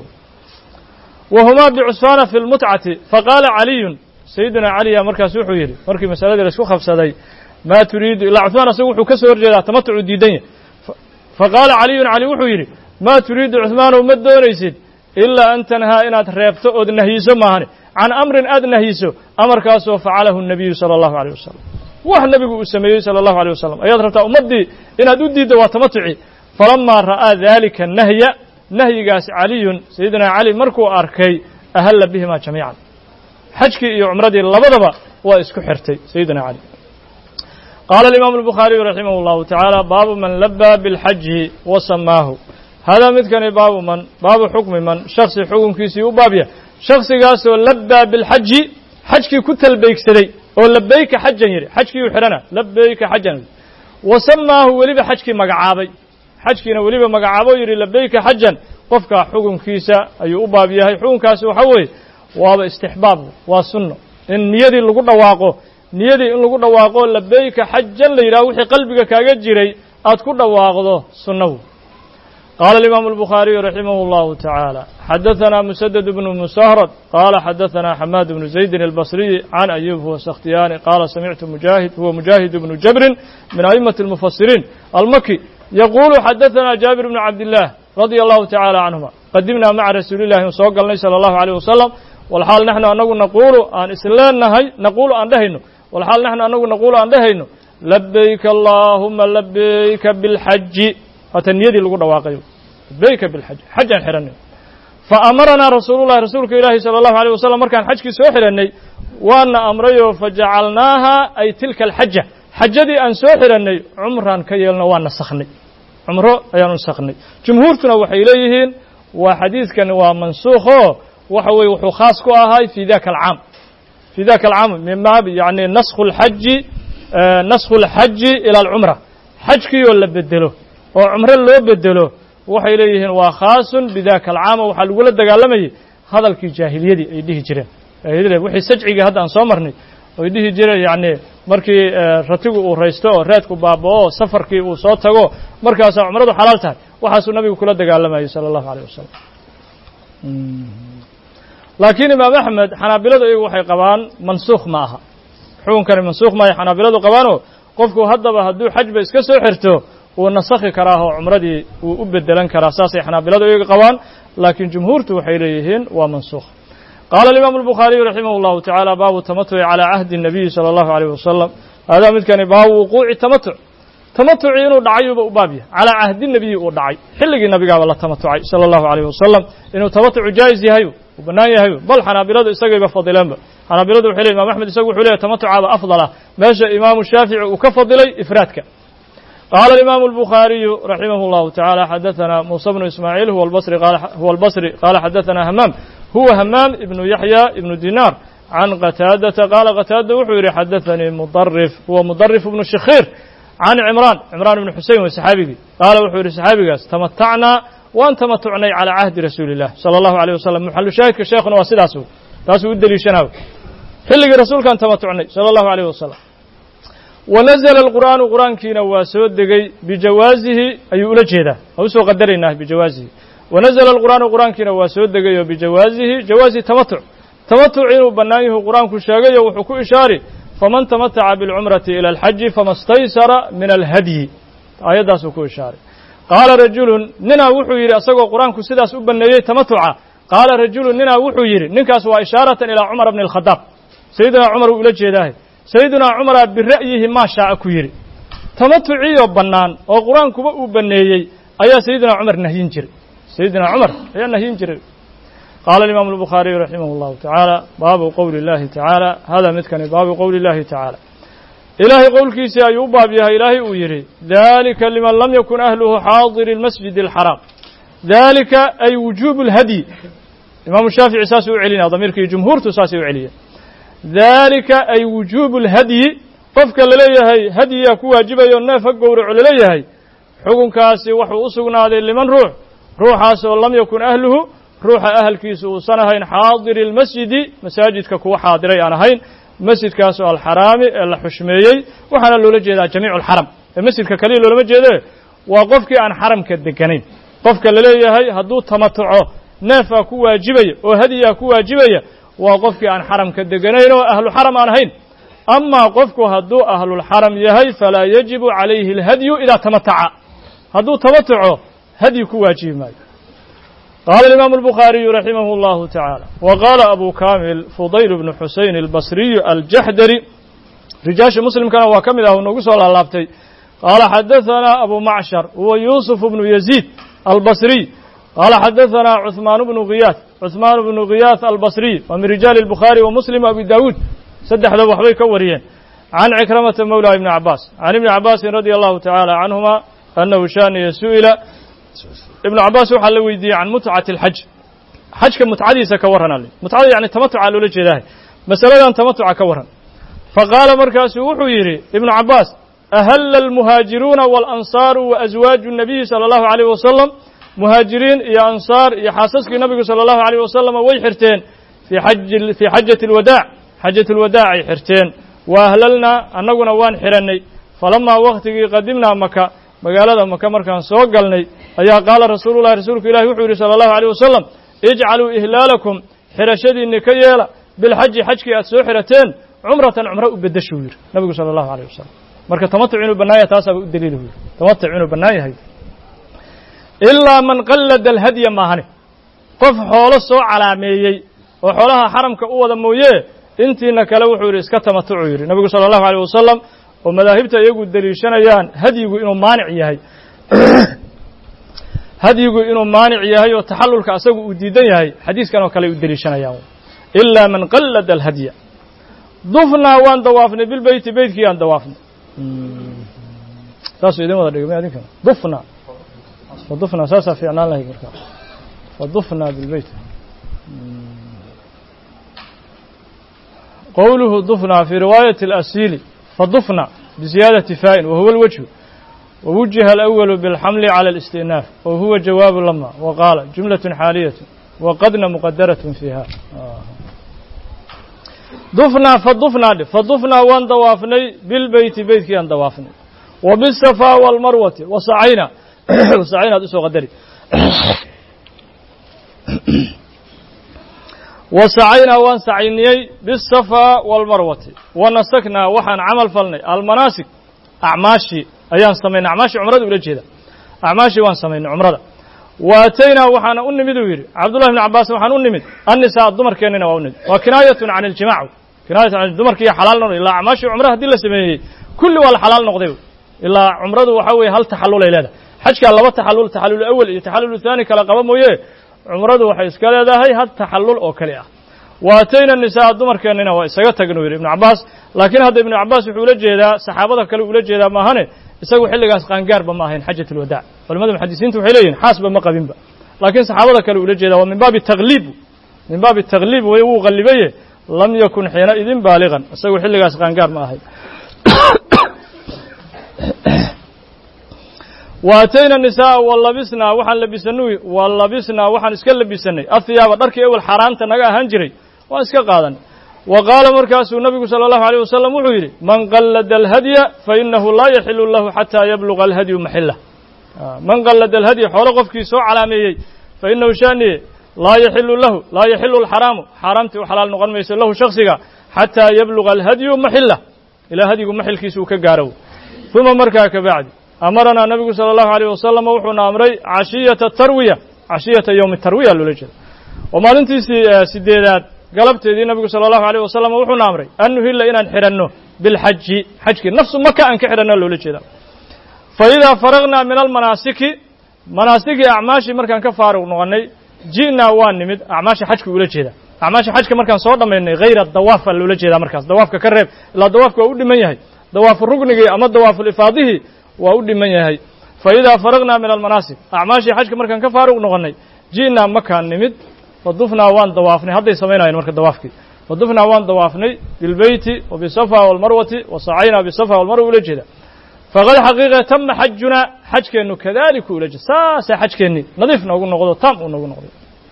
wahumaa bicusfaana fi lmutcati faqaala caliyun sayidina caliya markaas wuxuu yidhi markii masaladii laisku qabsaday maa turiidu ilaa cuثmaan asagu wuxuu ka soo horjeedaa tamatucu diidan yahy faqaala caliyun cali wuxuu yidhi maa turiidu cuثmaanow ma doonaysid ilaa an tanhaa inaad reebto ood nahyiso maahane can amrin aad nahyiso amarkaasoo facalahu الnabiyu salى اllahu عalيه wasalam wax nebigu uu sameeyey salى اllahu عalيه wasalam ayaad rabtaa ummaddii inaad u diiddo waa tamatuci falamaa ra'aa dalika nahya nahyigaas caliyun sayidina cali markuu arkay ahalla bihima jamiican xajkii iyo cumradii labadaba waa isku xirtay sayidina cali qaala alimaamu albukhaariyu raximah allahu tacaala baabu man labaa bilxaji wa samaahu haadaa midkani baabu man baabu xukmi man shaksi xukunkiisii u baabya shaksigaasoo labaa bilxaji xajkii ku talbeygsaday oo labayka xajan yidhi xajkii u xidhana labayka xajan wa samaahu weliba xajkii magacaabay xajkiina weliba magacaabo yidhi labayka xajan qofkaa xukunkiisa ayuu u baab yahay xukunkaasi waxa weeye waaba istixbaab waa sunno in niyadii lagu dhawaaqo niyadii in lagu dhawaaqo labayka xajan la yidhaho wixii qalbiga kaaga jiray aad ku dhawaaqdo sunnahu qaala alimaamu albukhaariyu raximah allahu tacaala xadahanaa musadad bnu musahrad qaala xadahanaa xamaad bnu zaydin albasriyi can ayub huwa sakhtiyaani qaala samictu mujaahid huwa mujaahid bnu jabrin min a'immati almufasiriin almaki yaquulu xadahanaa jaabir bnu cabdillaah radia allahu tacaala canhuma qadimnaa maca rasuuli llahi soo galnay sala allahu alayh wasalam walxaal naxnu anagu naquulu aan isleenahay naquulu aan dhehayno walxaal naxnu anagu naquulu aan dhehayno labayka allaahuma labayka bilxaji hata niyadii lagu dhawaaqayo labayka bilxaji xajaan xidhanay fa amaranaa rasuulu llahi rasuulka ilaahi sala allahu alayh wasalam markaan xajkii soo xidhannay waana amrayoo fajacalnaaha ay tilka alxaja xajadii aan soo xidhannay cumraan ka yeelno waa nasakhnay cumro ayaan nasakhnay jumhuurtuna waxay leeyihiin waa xadiidkani waa mansuukhoo waxa weeye wuxuu khaas ku ahay fi daka alcaam fi daka alcaam min baab yani naskhu alxaji naskhu alxaji ila alcumra xajkii oo la bedelo oo cumro loo bedelo waxay leeyihiin waa khaasun bidaka alcaama waxaa lagula dagaalamayay hadalkii jaahiliyadii ay dhihi jireen wixii sajcigii hadda aan soo marnay oy dhihi jireen yacni markii ratigu uu raysto oo reedku baaba'o safarkii uu soo tago markaasaa cumradu xalaal tahay waxaasuu nabigu kula dagaalamayay sala allahu alayh wasalam laakiin imaam axmed xanaabiladu iyagu waxay qabaan mansuukh ma aha xukunkani mansuukh maayo xanaabiladu qabaanoo qofku haddaba hadduu xajba iska soo xirto wuu nasakhi karaa oo cumradii wuu u bedelan karaa saasay xanaabiladu iyaga qabaan laakiin jumhuurtu waxay leeyihiin waa mansuukh qaala alimaamu albukhaariyu raximah allahu tacaala baabu tamatuci calaa cahdi الnabiyi salى allahu alayh wasalam haadaa midkani baabu wuquuci tamatuc tamatucii inuu dhacayuuba u baab yahay calaa cahdi nabiyi uu dhacay xilligii nabigaaba la tamatucay salى allahu alayh wasalam inuu tamatucu jaa'is yahayu uu bannaan yahayu bal xanaabiladu isagayba fadileenba xanaabiladu waxay leeyihin imam axmed isagu wuxuu leeyahy tamatucaaba afdalah meesha imaamu shaafici uu ka fadilay ifraadka qaala alimaamu albukhaariyu raximah allahu tacaala xadahanaa muusa bnu ismaaciil huwa albasri huwa albasri qaala xadahanaa hamaam huwa hamaam ibnu yaxya ibnu dinaar can qataadata qaala qataada wuxuu yidhi xadaanii mudarif huwa mudarif ibnu shikhiir can cimraan cimraan ibnu xusein waa saxaabigii qaala wuxuu yidhi saxaabigaas tamatacnaa waan tamatucnay calaa cahdi rasuuli illah sala allahu alayh wasalam muxalu shaahidka sheekhuna waa sidaas taasuu u deliishanaayo xilligii rasuulkaan tamatucnay sala allahu alayh wasalam wanazla alqur'aanu qur'aankiina waa soo degay bijawaazihi ayuu ula jeedaa waa usoo qadaraynaa bijawaazihi wanazla alqur'aanu qur'aankiina waa soo degayo bijawaazihi jawaazi tamatuc tamatuc inuu bannaan yahu qur'aanku sheegayo wuxuu ku ishaari faman tamataca biاlcumrati ila alxaji fama staysara min alhadyi aayaddaasuu ku ishaaray qaala rajulun ninaa wuxuu yidhi asagoo qur'aanku sidaas u banneeyey tamatuca qaala rajulun ninaa wuxuu yidhi ninkaas waa ishaaratan ilaa cumar bni alkhadaab sayidina cumar uu ula jeedaahay sayidunaa cumaraa bira'yihi maa shaa'a ku yidhi tamatuciioo bannaan oo qur-aankuba uu banneeyey ayaa sayidina cumar nahyin jiray sayidina cumar ayaa nahyin jiray qaala alimaamu albukhaariyu raximah allahu tacaala baabu qowli اllahi tacaala haadaa midkani baabu qowli اllahi tacaala ilaahay qowlkiisii ayuu u baab yahay ilaahay uu yidhi dalika liman lam yakun ahluhu xaadiri اlmasjidi اlxaraam dalika ay wujuubu اlhadyi imaamu shaafici saasuu u celinaya damiirkii jumhuurtu saasay u celiya dalika ay wujuubu اlhadyi qofka laleeyahay hadyiyaa ku waajibayo neef ha gowraco laleeyahay xukunkaasi wuxuu u sugnaaday liman ruux ruuxaasoo lam yakun ahluhu ruuxa ahalkiisa uusan ahayn xaadiri اlmasjidi masaajidka kuwa xaadiray aan ahayn masjidkaasoo alxaraami ee la xushmeeyey waxaana loola jeedaa jamiicu alxaram ee masjidka kaliya loolama jeede waa qofkii aan xaramka deganayn qofka laleeyahay hadduu tamatuco neefaa ku waajibaya oo hadiyaa ku waajibaya waa qofkii aan xaramka deganayn oo ahlu xaram aan ahayn amaa qofku hadduu ahlulxaram yahay falaa yajibu calayhi اlhadyu idaa tamataca hadduu tamatuco hadyi ku waajibi maayo qaala alimaamu albukhaariyu raximah allahu tacaala wa qaala abu kamil fudayl bnu xusein albasriyu aljaxdari rijaasha muslimkana waa ka mid ah uu noogu soo laalaabtay qaala xadahanaa abu macshar huwa yuusuf bnu yaziid albasriy قال حدثنا عثمان بن غياث عثمان بن غياث البصري ومن رجال البخاري ومسلم وأبي داود سدح ذو وحبي كوريين عن عكرمة مولى ابن عباس عن ابن عباس رضي الله تعالى عنهما أنه شان سئل ابن عباس وحل ويدي عن متعة الحج حج كمتعة كورنا لي متعة يعني تمتع على وجه الله مسألة أن تمتع كورنا فقال مركز وحويري ابن عباس أهل المهاجرون والأنصار وأزواج النبي صلى الله عليه وسلم مهاجرين يا أنصار يا حاسسك النبي صلى الله عليه وسلم ويحرتين في حج في حجة الوداع حجة الوداع حرتين وأهللنا أننا وان حرني فلما وقت قدمنا مكة مقالة مكة مركان سوقلني أيها قال رسول الله رسولك الله وحوري صلى الله عليه وسلم اجعلوا إهلالكم حرشدي النكيلة بالحج حجك أتسو حرتين عمرة عمرة بالدشوير نبي صلى الله عليه وسلم مركا تمتعين بالناية تاسا الدليل هو تمتعين بالناية هي إلا من قلد الهدي ما هني قف حول السوء على ميي وحولها حرم كأوة مويه انتي نكالو حوريس كتمتعير نبي صلى الله عليه وسلم ومذاهبته يقول دليشان يان هدي يقول إنه مانع يهي هدي يقول إنه مانع يهي وتحلل كأساق وديدان يهي حديث كانوا كلا يدليشان يان إلا من قلد الهدي ضفنا وان دوافنا بالبيت بيت كيان دوافنا تاسو إذن وضع لكم يا ديكم ضفنا فضفنا ساسا في عنان الله يقول فضفنا بالبيت قوله ضفنا في رواية الأسيل فضفنا بزيادة فاء وهو الوجه ووجه الأول بالحمل على الاستئناف وهو جواب لما وقال جملة حالية وقدنا مقدرة فيها آه. ضفنا فضفنا فضفنا وان ضوافني بالبيت بيت كيان ضوافني وبالصفا والمروة وسعينا وسعينا دسو قدري وسعينا وان سعيني بالصفا والمروة ونسكنا وحن عمل فلني المناسك أعماشي أيان سمين أعماشي عمرة ولا جيدة أعماشي وان سمين عمرة واتينا وحنا أنمد ويري عبد الله بن عباس وحنا أنمد النساء الضمر كاننا وأنمد وكناية عن الجماع كناية عن الضمر كي حلال نقضي إلا عماشي عمره دي اللي سميه كل والحلال نقضيه إلا عمره وحوي هل تحلل إلى حج كان لو تحلل تحلل الأول تحلل الثاني كلا قبل مويه عمره وحيس كلا هذا هي هل تحلل أو كليه واتينا النساء الضمر كاننا وسجت جنوير ابن عباس لكن هذا ابن عباس يقول جيدا صحابته كانوا يقول جيدا ما هني يسوي حلقاس قانقار بما هين حجة الوداع والمدى المحدثين تحيلين حاسب ما قبين بقى لكن صحابته كانوا يقول جيدا ومن باب التغليب من باب التغليب وهو غلبيه لم يكن حينئذ بالغا يسوي حلقاس قانقار ما هين واتينا النساء واللبسنا وحن لبسنوي واللبسنا وحن اسكال لبسني الثياب دركي اول حرام تنغا هنجري واسكا قادن وقال مركز النبي صلى الله عليه وسلم وحيري من قلد الهدي فإنه لا يحل له حتى يبلغ الهدي محله من قلد الهدي حول قفكي سوء علامي فإنه شاني لا يحل له لا يحل الحرام حرامتي وحلال نقل ميس له شخصك حتى يبلغ الهدي محله إلى هدي محل كيسو كقارو ثم مركاك بعد أمرنا النبي صلى الله عليه وسلم وحنا أمري عشية التروية عشية يوم التروية للجل وما ننتي سديدات قلبت دي النبي صلى الله عليه وسلم وحنا أمري أنه إلا إن انحرنه بالحج حج نفس مكة أنك حرنا للجل فإذا فرغنا من المناسك مناسك أعماشي مركان كفارو نغني جئنا وان نمد أعماشي حج للجل أعماشي حج مركان صورنا من غير الضواف للجل مركز ضواف ككرب لا ضواف كود من يهي ضواف الركن أما ضواف الإفاضه وأودي من يهي فإذا فرغنا من المناسك أعماشي حج مركان كفارو نغني جئنا مكان نمد فضفنا وان ضوافني هذا يسمينا يعني مركز ضوافك فضفنا وان ضوافني بالبيت وبالصفا والمروة وسعينا بالصفا والمروة للجل فقد حقيقة تم حجنا حج كأنه كذلك لجل ساس حج كأني نضيفنا وقلنا نقضه تام ونقول نقضه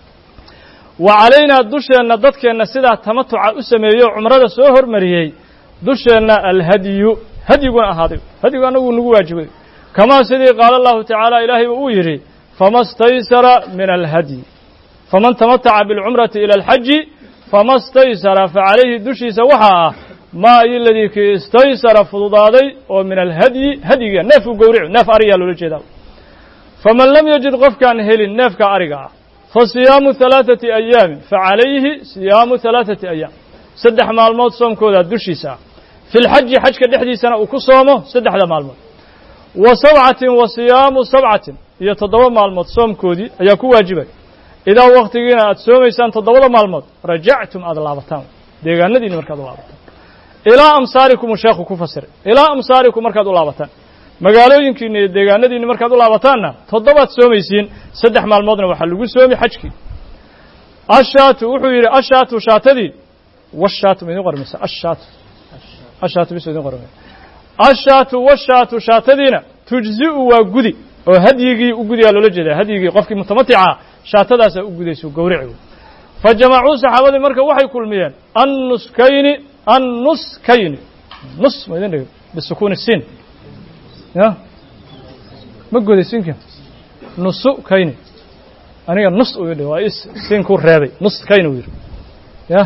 وعلينا دش أن ضدك أن سيدا تمتع أسمي عمرة سهر مريي دش أن الهدي هدي يقول هذا هدي يقول نقول نقول واجب كما سيدي قال الله تعالى إلهي وأويري فما استيسر من الهدي فمن تمتع بالعمرة إلى الحج فما استيسر فعليه دشي سوحا ما الذي استيسر فضادي ومن الهدي هدي نف قورع نف أريا للجدا فمن لم يجد غف كان هيل نف كأرجع فصيام ثلاثة أيام فعليه صيام ثلاثة أيام سدح مع الموت صوم كذا دشي ساعة في الحج حج كدحدي سنة وكصومه سدح ذا مع الموت وسبعة وصيام سبعة iyo toddoba maalmood soomkoodii ayaa ku waajibay idaa waktigiina aad soomaysaan toddobada maalmood rajactum aad laabataan deegaanadiinni markaad u laabataan ilaa amsaarikum uu sheekhu ku fasiray ilaa amsaarikum markaad u laabataan magaalooyinkiinna iyo deegaanadiinni markaad u laabataanna toddobaad soomaysiin saddex maalmoodna waxaa lagu soomi xajkii ashaatu wuxuu yidhi ashaatu shaatadii washaatu ma idin qormaysa ashaatu ashaatu bis idin qormay ashaatu washaatu shaatadiina tujzi'u waa gudi oo hadyigii u gudiyaa loola jeedaa hadyigii qofkii mutamatica shaatadaasaa u gudayso gowrici fa jamacuu saxaabadii marka waxay kulmiyeen annuskayni annuskayni nus ma idin dhigay bisukuuni siin ya ma godaysinka nusu kayni aniga nus uu yidhi waa is siin ku reebay nus kayni uu yidhi ya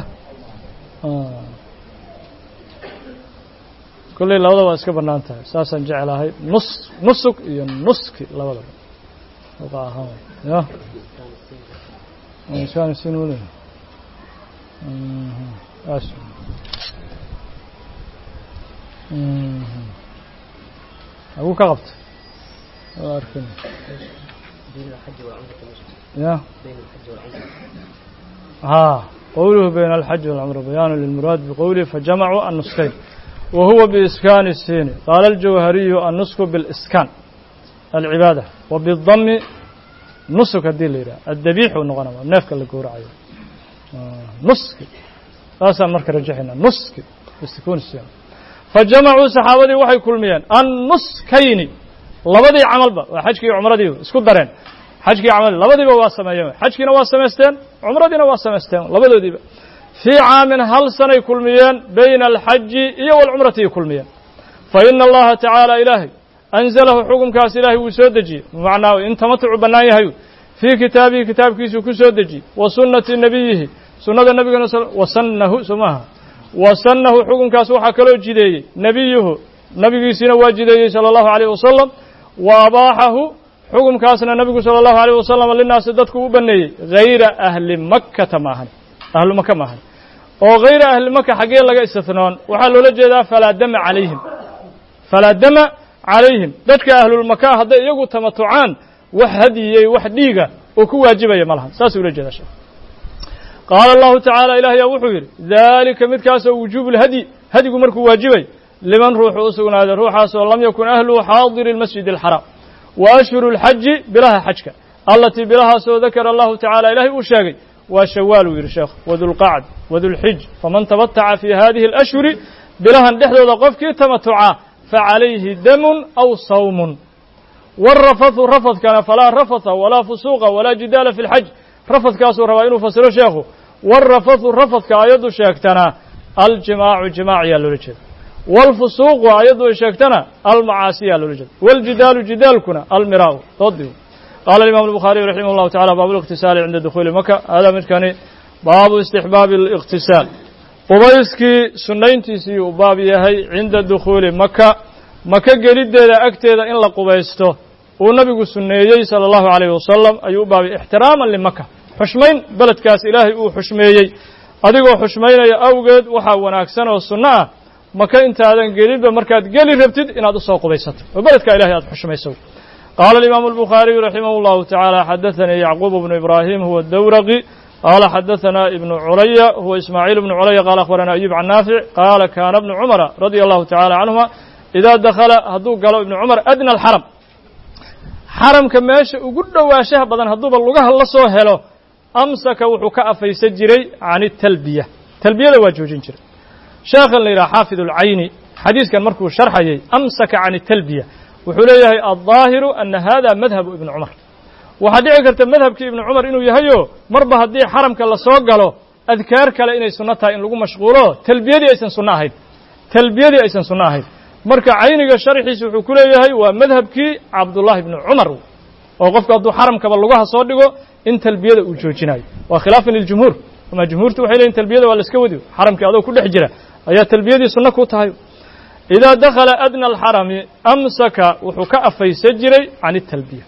kolley labada waa iska bannaan tahay saasaan jeclahay nus nusuk iyo nuski labadaba uqa ahaan ya isaan siin weli as agu ka qabta arkin ya ha qawluhu bayna alxaji walcumra bayaanu lilmuraad biqowlihi fajamacuu annuskayn وهو بإسكان السين قال الجوهري النسك بالإسكان العبادة وبالضم نسك الدليل الذبيح والنغنم النافك اللي قول عيه نسك هذا مركز رجحنا نسك بالسكون السين فجمعوا صحابتي وحي كل ميان النسكين لبدي عمل با حجكي عمردي اسكو درين حجكي عمل لبدي با واسمايين حجكي واسمستين عمردي واسمستين لبدي با في عام هل سنة كلميان بين الحج والعمرة كلميان فإن الله تعالى إلهي أنزله حكم كاس إلهي وسودجي معناه إن تمتع بنايه في كتابه كتاب كيسو كسودجي وسنة نبيه سنة النبي وسنه سماها وسنه حكم كاس وحكلو جدي نبيه نبي سينا واجدي صلى الله عليه وسلم وأباحه حكم كاسنا النبي صلى الله عليه وسلم للناس دتكو بني غير أهل مكة معهن أهل مكة معهن oo غayr ahli maka xagee laga istithnoon waxa loola jeedaa fala dama calayhim fala dama calayhim dadka ahlul maka hadday iyagu tamatucaan wax hadiyay wax dhiiga oo ku waajibaya malahan saas uu jeedaa sheekh qaala allahu ta'ala ilaahay wuxuu yiri dalika midkaas oo wujuubul hadi hadigu markuu waajibay liman ruuxu u sugnaaday ruuxaas oo lam yakun ahlu haadir almasjid alharam wa ashhuru alhajj bilaha hajka allati bilaha soo dakara allahu ta'ala ilaahay uu sheegay وشوال ويرشاخ وذو القعد وذو الحج فمن تمتع في هذه الأشهر بلهن دحدود قفك تمتعا فعليه دم أو صوم والرفث رفث كان فلا رفث ولا فسوق ولا جدال في الحج رفث كاسو روائنه فسروا شيخه والرفث رفث كايد شيكتنا الجماع جماع يا لولجد والفسوق وأيض شيكتنا المعاصي يا لولجد والجدال جدال كنا المراو تضيو قال الإمام البخاري رحمه الله تعالى باب الاغتسال عند دخول مكة هذا من باب استحباب الاغتسال قبيسكي سنينتيسي وباب يهي عند دخول مكة مكة قريد إلى أكتد إن لقبيسته والنبي سنيي صلى الله عليه وسلم أي باب احتراما لمكة حشمين بلد كاس إلهي أو حشميي أدقوا حشمين يا أوجد وحاونا أكسنا والسنة مكة انت هذا قريب بمركات قلي ربتد إن هذا الصوق قبيسته وبلد كإلهي هذا حشمي سوي قال الإمام البخاري رحمه الله تعالى حدثني يعقوب بن إبراهيم هو الدورقي قال حدثنا ابن عليا هو إسماعيل بن عليا قال أخبرنا أيوب عن نافع قال كان ابن عمر رضي الله تعالى عنهما إذا دخل هدوك قالوا ابن عمر أدنى الحرم حرم كماش وقد واشاه بدن هدوب اللغة الله سوهله أمسك وحكاء في سجري عن التلبية تلبية لواجه جنجر شاغل لي حافظ العيني حديث كان مركو شرحي أمسك عن التلبية وحليه الظاهر أن هذا مذهب ابن عمر وحديث كرت مذهب ابن عمر إنه يهيو مربه هدي حرم كلا سوقله أذكار كلا إنه سنتها إن لقوا مشغوله تلبية دي أيسن سناهيد تلبية دي أيسن سناهيد مركا عينك الشرحي سوحو كله يهي ومذهب كي عبد الله بن عمر وقفك أدو حرم كبال لقوها صادقه إن تلبية وجوجناي وخلافا للجمهور وما جمهور توحيل إن تلبية ولا سكودي حرم كأدو كل حجرة أي تلبية دي سنة كوتهاي إذا دخل أدنى الحرم أمسك وحكاء في سجري عن التلبية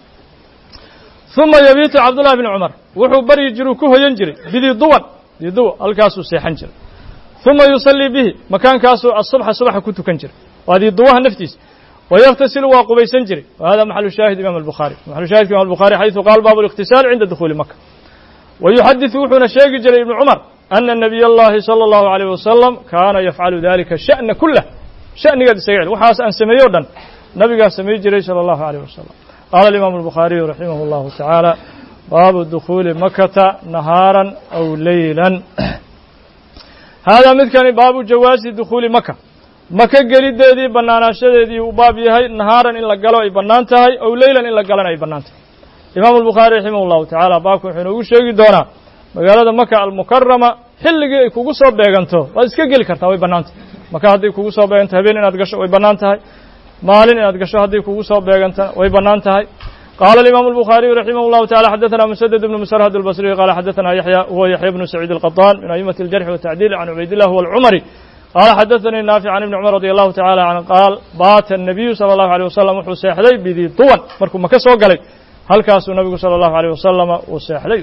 ثم يبيت عبد الله بن عمر وحو بري جروكوه ينجري بذي ضوء ذي ضوء الكاسو سيحنجر ثم يصلي به مكان كاسو الصبح الصبح كنت كنجر وهذه ضوءها نفتيس ويغتسل وقبي سنجري وهذا محل شاهد إمام البخاري محل شاهد إمام البخاري حيث قال باب الاغتسال عند دخول مكة ويحدث وحنا شيخ جري ابن عمر أن النبي الله صلى الله عليه وسلم كان يفعل ذلك الشأن كله شأن قد سيعل وحاس أن سميودا نبي قال سمي جري صلى الله عليه وسلم قال الإمام البخاري رحمه الله تعالى باب دخول مكة نهارا أو ليلا هذا مثل باب جواز دخول مكة مكة قريد دي بنانا شديدي وباب يهي نهارا إلا قالوا أي بنانتهي أو ليلا إلا قالوا أي بنانتهي إمام البخاري رحمه الله تعالى باكم حين وشيء دونا مقالة مكة المكرمة حلقي كوكو صوب بيغانتو وإسكا قيل كرتا وي بنانت مكة هدي كوكو صوب بيغانتها بين إناد قشو وي بنانتهي مالين إناد قشو هدي كوكو صوب بيغانتها وي بنانتهي قال الإمام البخاري رحمه الله تعالى حدثنا مسدد بن مسرهد البصري قال حدثنا يحيى هو يحيى بن سعيد القطان من أئمة الجرح والتعديل عن عبيد الله هو العمري قال حدثني نافع عن ابن عمر رضي الله تعالى عنه قال بات النبي صلى الله عليه وسلم وحو سيحدي بذي طوان مركو مكة سو غلي هل كاسو النبي صلى الله عليه وسلم وسيحدي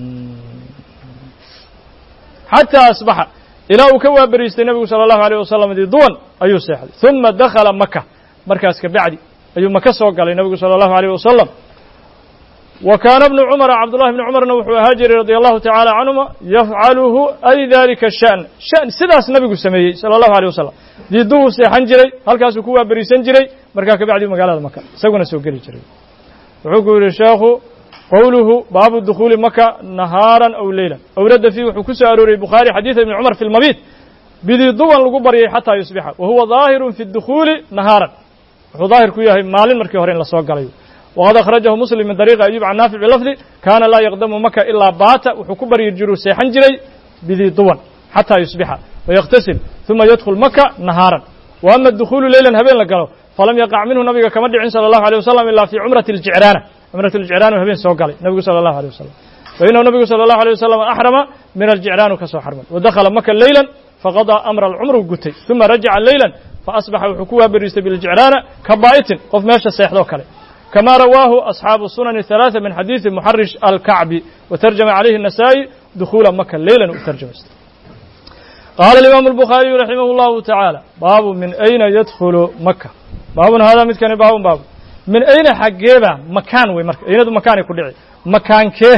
حتى أصبح إلى وكوا بريست النبي صلى الله عليه وسلم ذي طوان أيو سيحدي ثم دخل مكة مركز كبعدي أيو مكة سو غلي النبي صلى الله عليه وسلم وكان ابن عمر عبد الله بن عمر نوح هاجر رضي الله تعالى عنهما يفعله أي ذلك الشأن شأن سداس نبي سميه صلى الله عليه وسلم دي دو سيحن جري هل كاسو كوا بريسن جري مركا كبعدي مقالة مكة سونا سوقري جري وعقول الشيخ قوله باب الدخول مكة نهارا أو ليلا أورد فيه وحكس أروري البخاري حديث ابن عمر في المبيت بذي ضوء القبر حتى يصبح وهو ظاهر في الدخول نهارا وهو ظاهر كويه مال مركي هورين لسوق عليه وقد أخرجه مسلم من طريق أيوب عن نافع بلفظ كان لا يقدم مكة إلا بات وحكبر يجرو سيحن جري بذي ضوء حتى يصبح ويغتسل ثم يدخل مكة نهارا وأما الدخول ليلا هبين لقالوا فلم يقع منه نبي كما دعين صلى الله عليه وسلم إلا في عمرة الجعرانة عمرة الجعرانة هبين سوق عليه نبي صلى الله عليه وسلم فإنه نبي صلى الله عليه وسلم أحرم من الجعران كسو حرما ودخل مكة ليلا فقضى أمر العمر وقتي ثم رجع ليلا فأصبح وحكوها بالرست بالجعرانة كبائت قف ماشى سيحضوك عليه كما رواه أصحاب السنن الثلاثة من حديث محرش الكعبي وترجم عليه النسائي دخول مكة ليلا وترجم قال الإمام البخاري رحمه الله تعالى باب من أين يدخل مكة باب هذا مثل باب باب من أين حقيبة مكان ومكان أين ذو مكان يكون دعي مكان كيه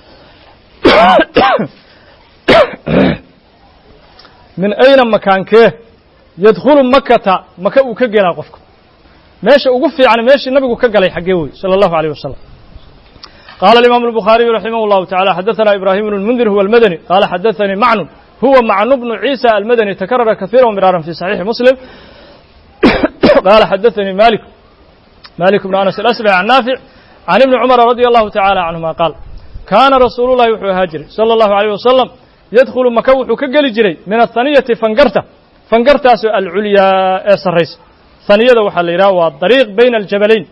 من أين مكان كيه يدخل مكة مكة وكجنا قفكم ماشي وقف يعني ماشي النبي كقلي حقيوي صلى الله عليه وسلم قال الإمام البخاري رحمه الله تعالى حدثنا إبراهيم بن المنذر هو المدني قال حدثني معن هو معن بن عيسى المدني تكرر كثيرا ومرارا في صحيح مسلم قال حدثني مالك مالك بن أنس الأسبع عن نافع عن ابن عمر رضي الله تعالى عنهما قال كان رسول الله يحيى هاجر صلى الله عليه وسلم يدخل مكوح كقلي جري من الثانية فانقرته فانقرته العليا سريس ثانية وحا ليرا والطريق بين الجبلين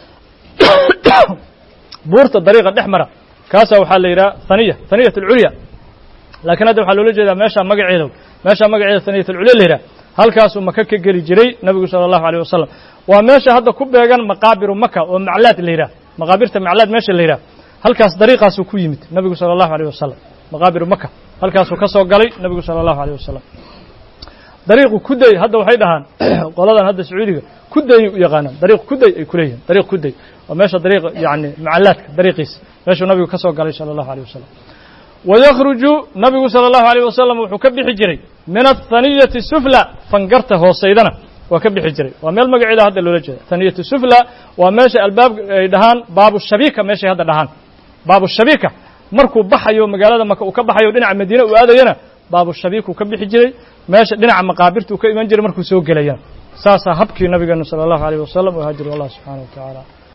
بورت الطريق الأحمر كاسا وحا ليرا ثانية ثانية العليا لكن هذا وحا لولا جدا ماشا مقعيدو ماشا مقعيد ثانية العليا ليرا هل كاسو مكة قلي جري نبي صلى الله عليه وسلم وماشا هذا كبيغان مقابر مكة ومعلات ليرا مقابر معلات ماشا ليرا هل كاس طريقة سو كويمت نبي صلى الله عليه وسلم مقابر مكة هل كاسو كسو قلي نبي صلى الله عليه وسلم طريق كدي هذا waxay dhahan qoladan hadda sacuudiga kuday u yaqaanaan طريق kuday ay kuleeyeen طريق kuday oo meesha طريق yani macalaadka طريقis meesha nabigu ka soo galay sallallahu alayhi wasallam wayakhruju nabigu sallallahu alayhi wasallam wuxuu ka bixi jiray min athaniyati sufla fangarta hooseydana waa ka bixi jiray waa meel magaceeda hadda loola jeedo thaniyatu sufla waa meesha albaab ay dhahan baabu shabika meesha hadda dhahan baabu shabika markuu baxayo magaalada maka uu ka baxayo dhinaca madiina uu aadayana baabu shabiku ka bixi jiray meesha dhinaca maqaabirtu ka iman jiray markuu soo galayaan saasa habkii nabiga sallallahu alayhi wasallam oo haajir Allah subhanahu wa ta'ala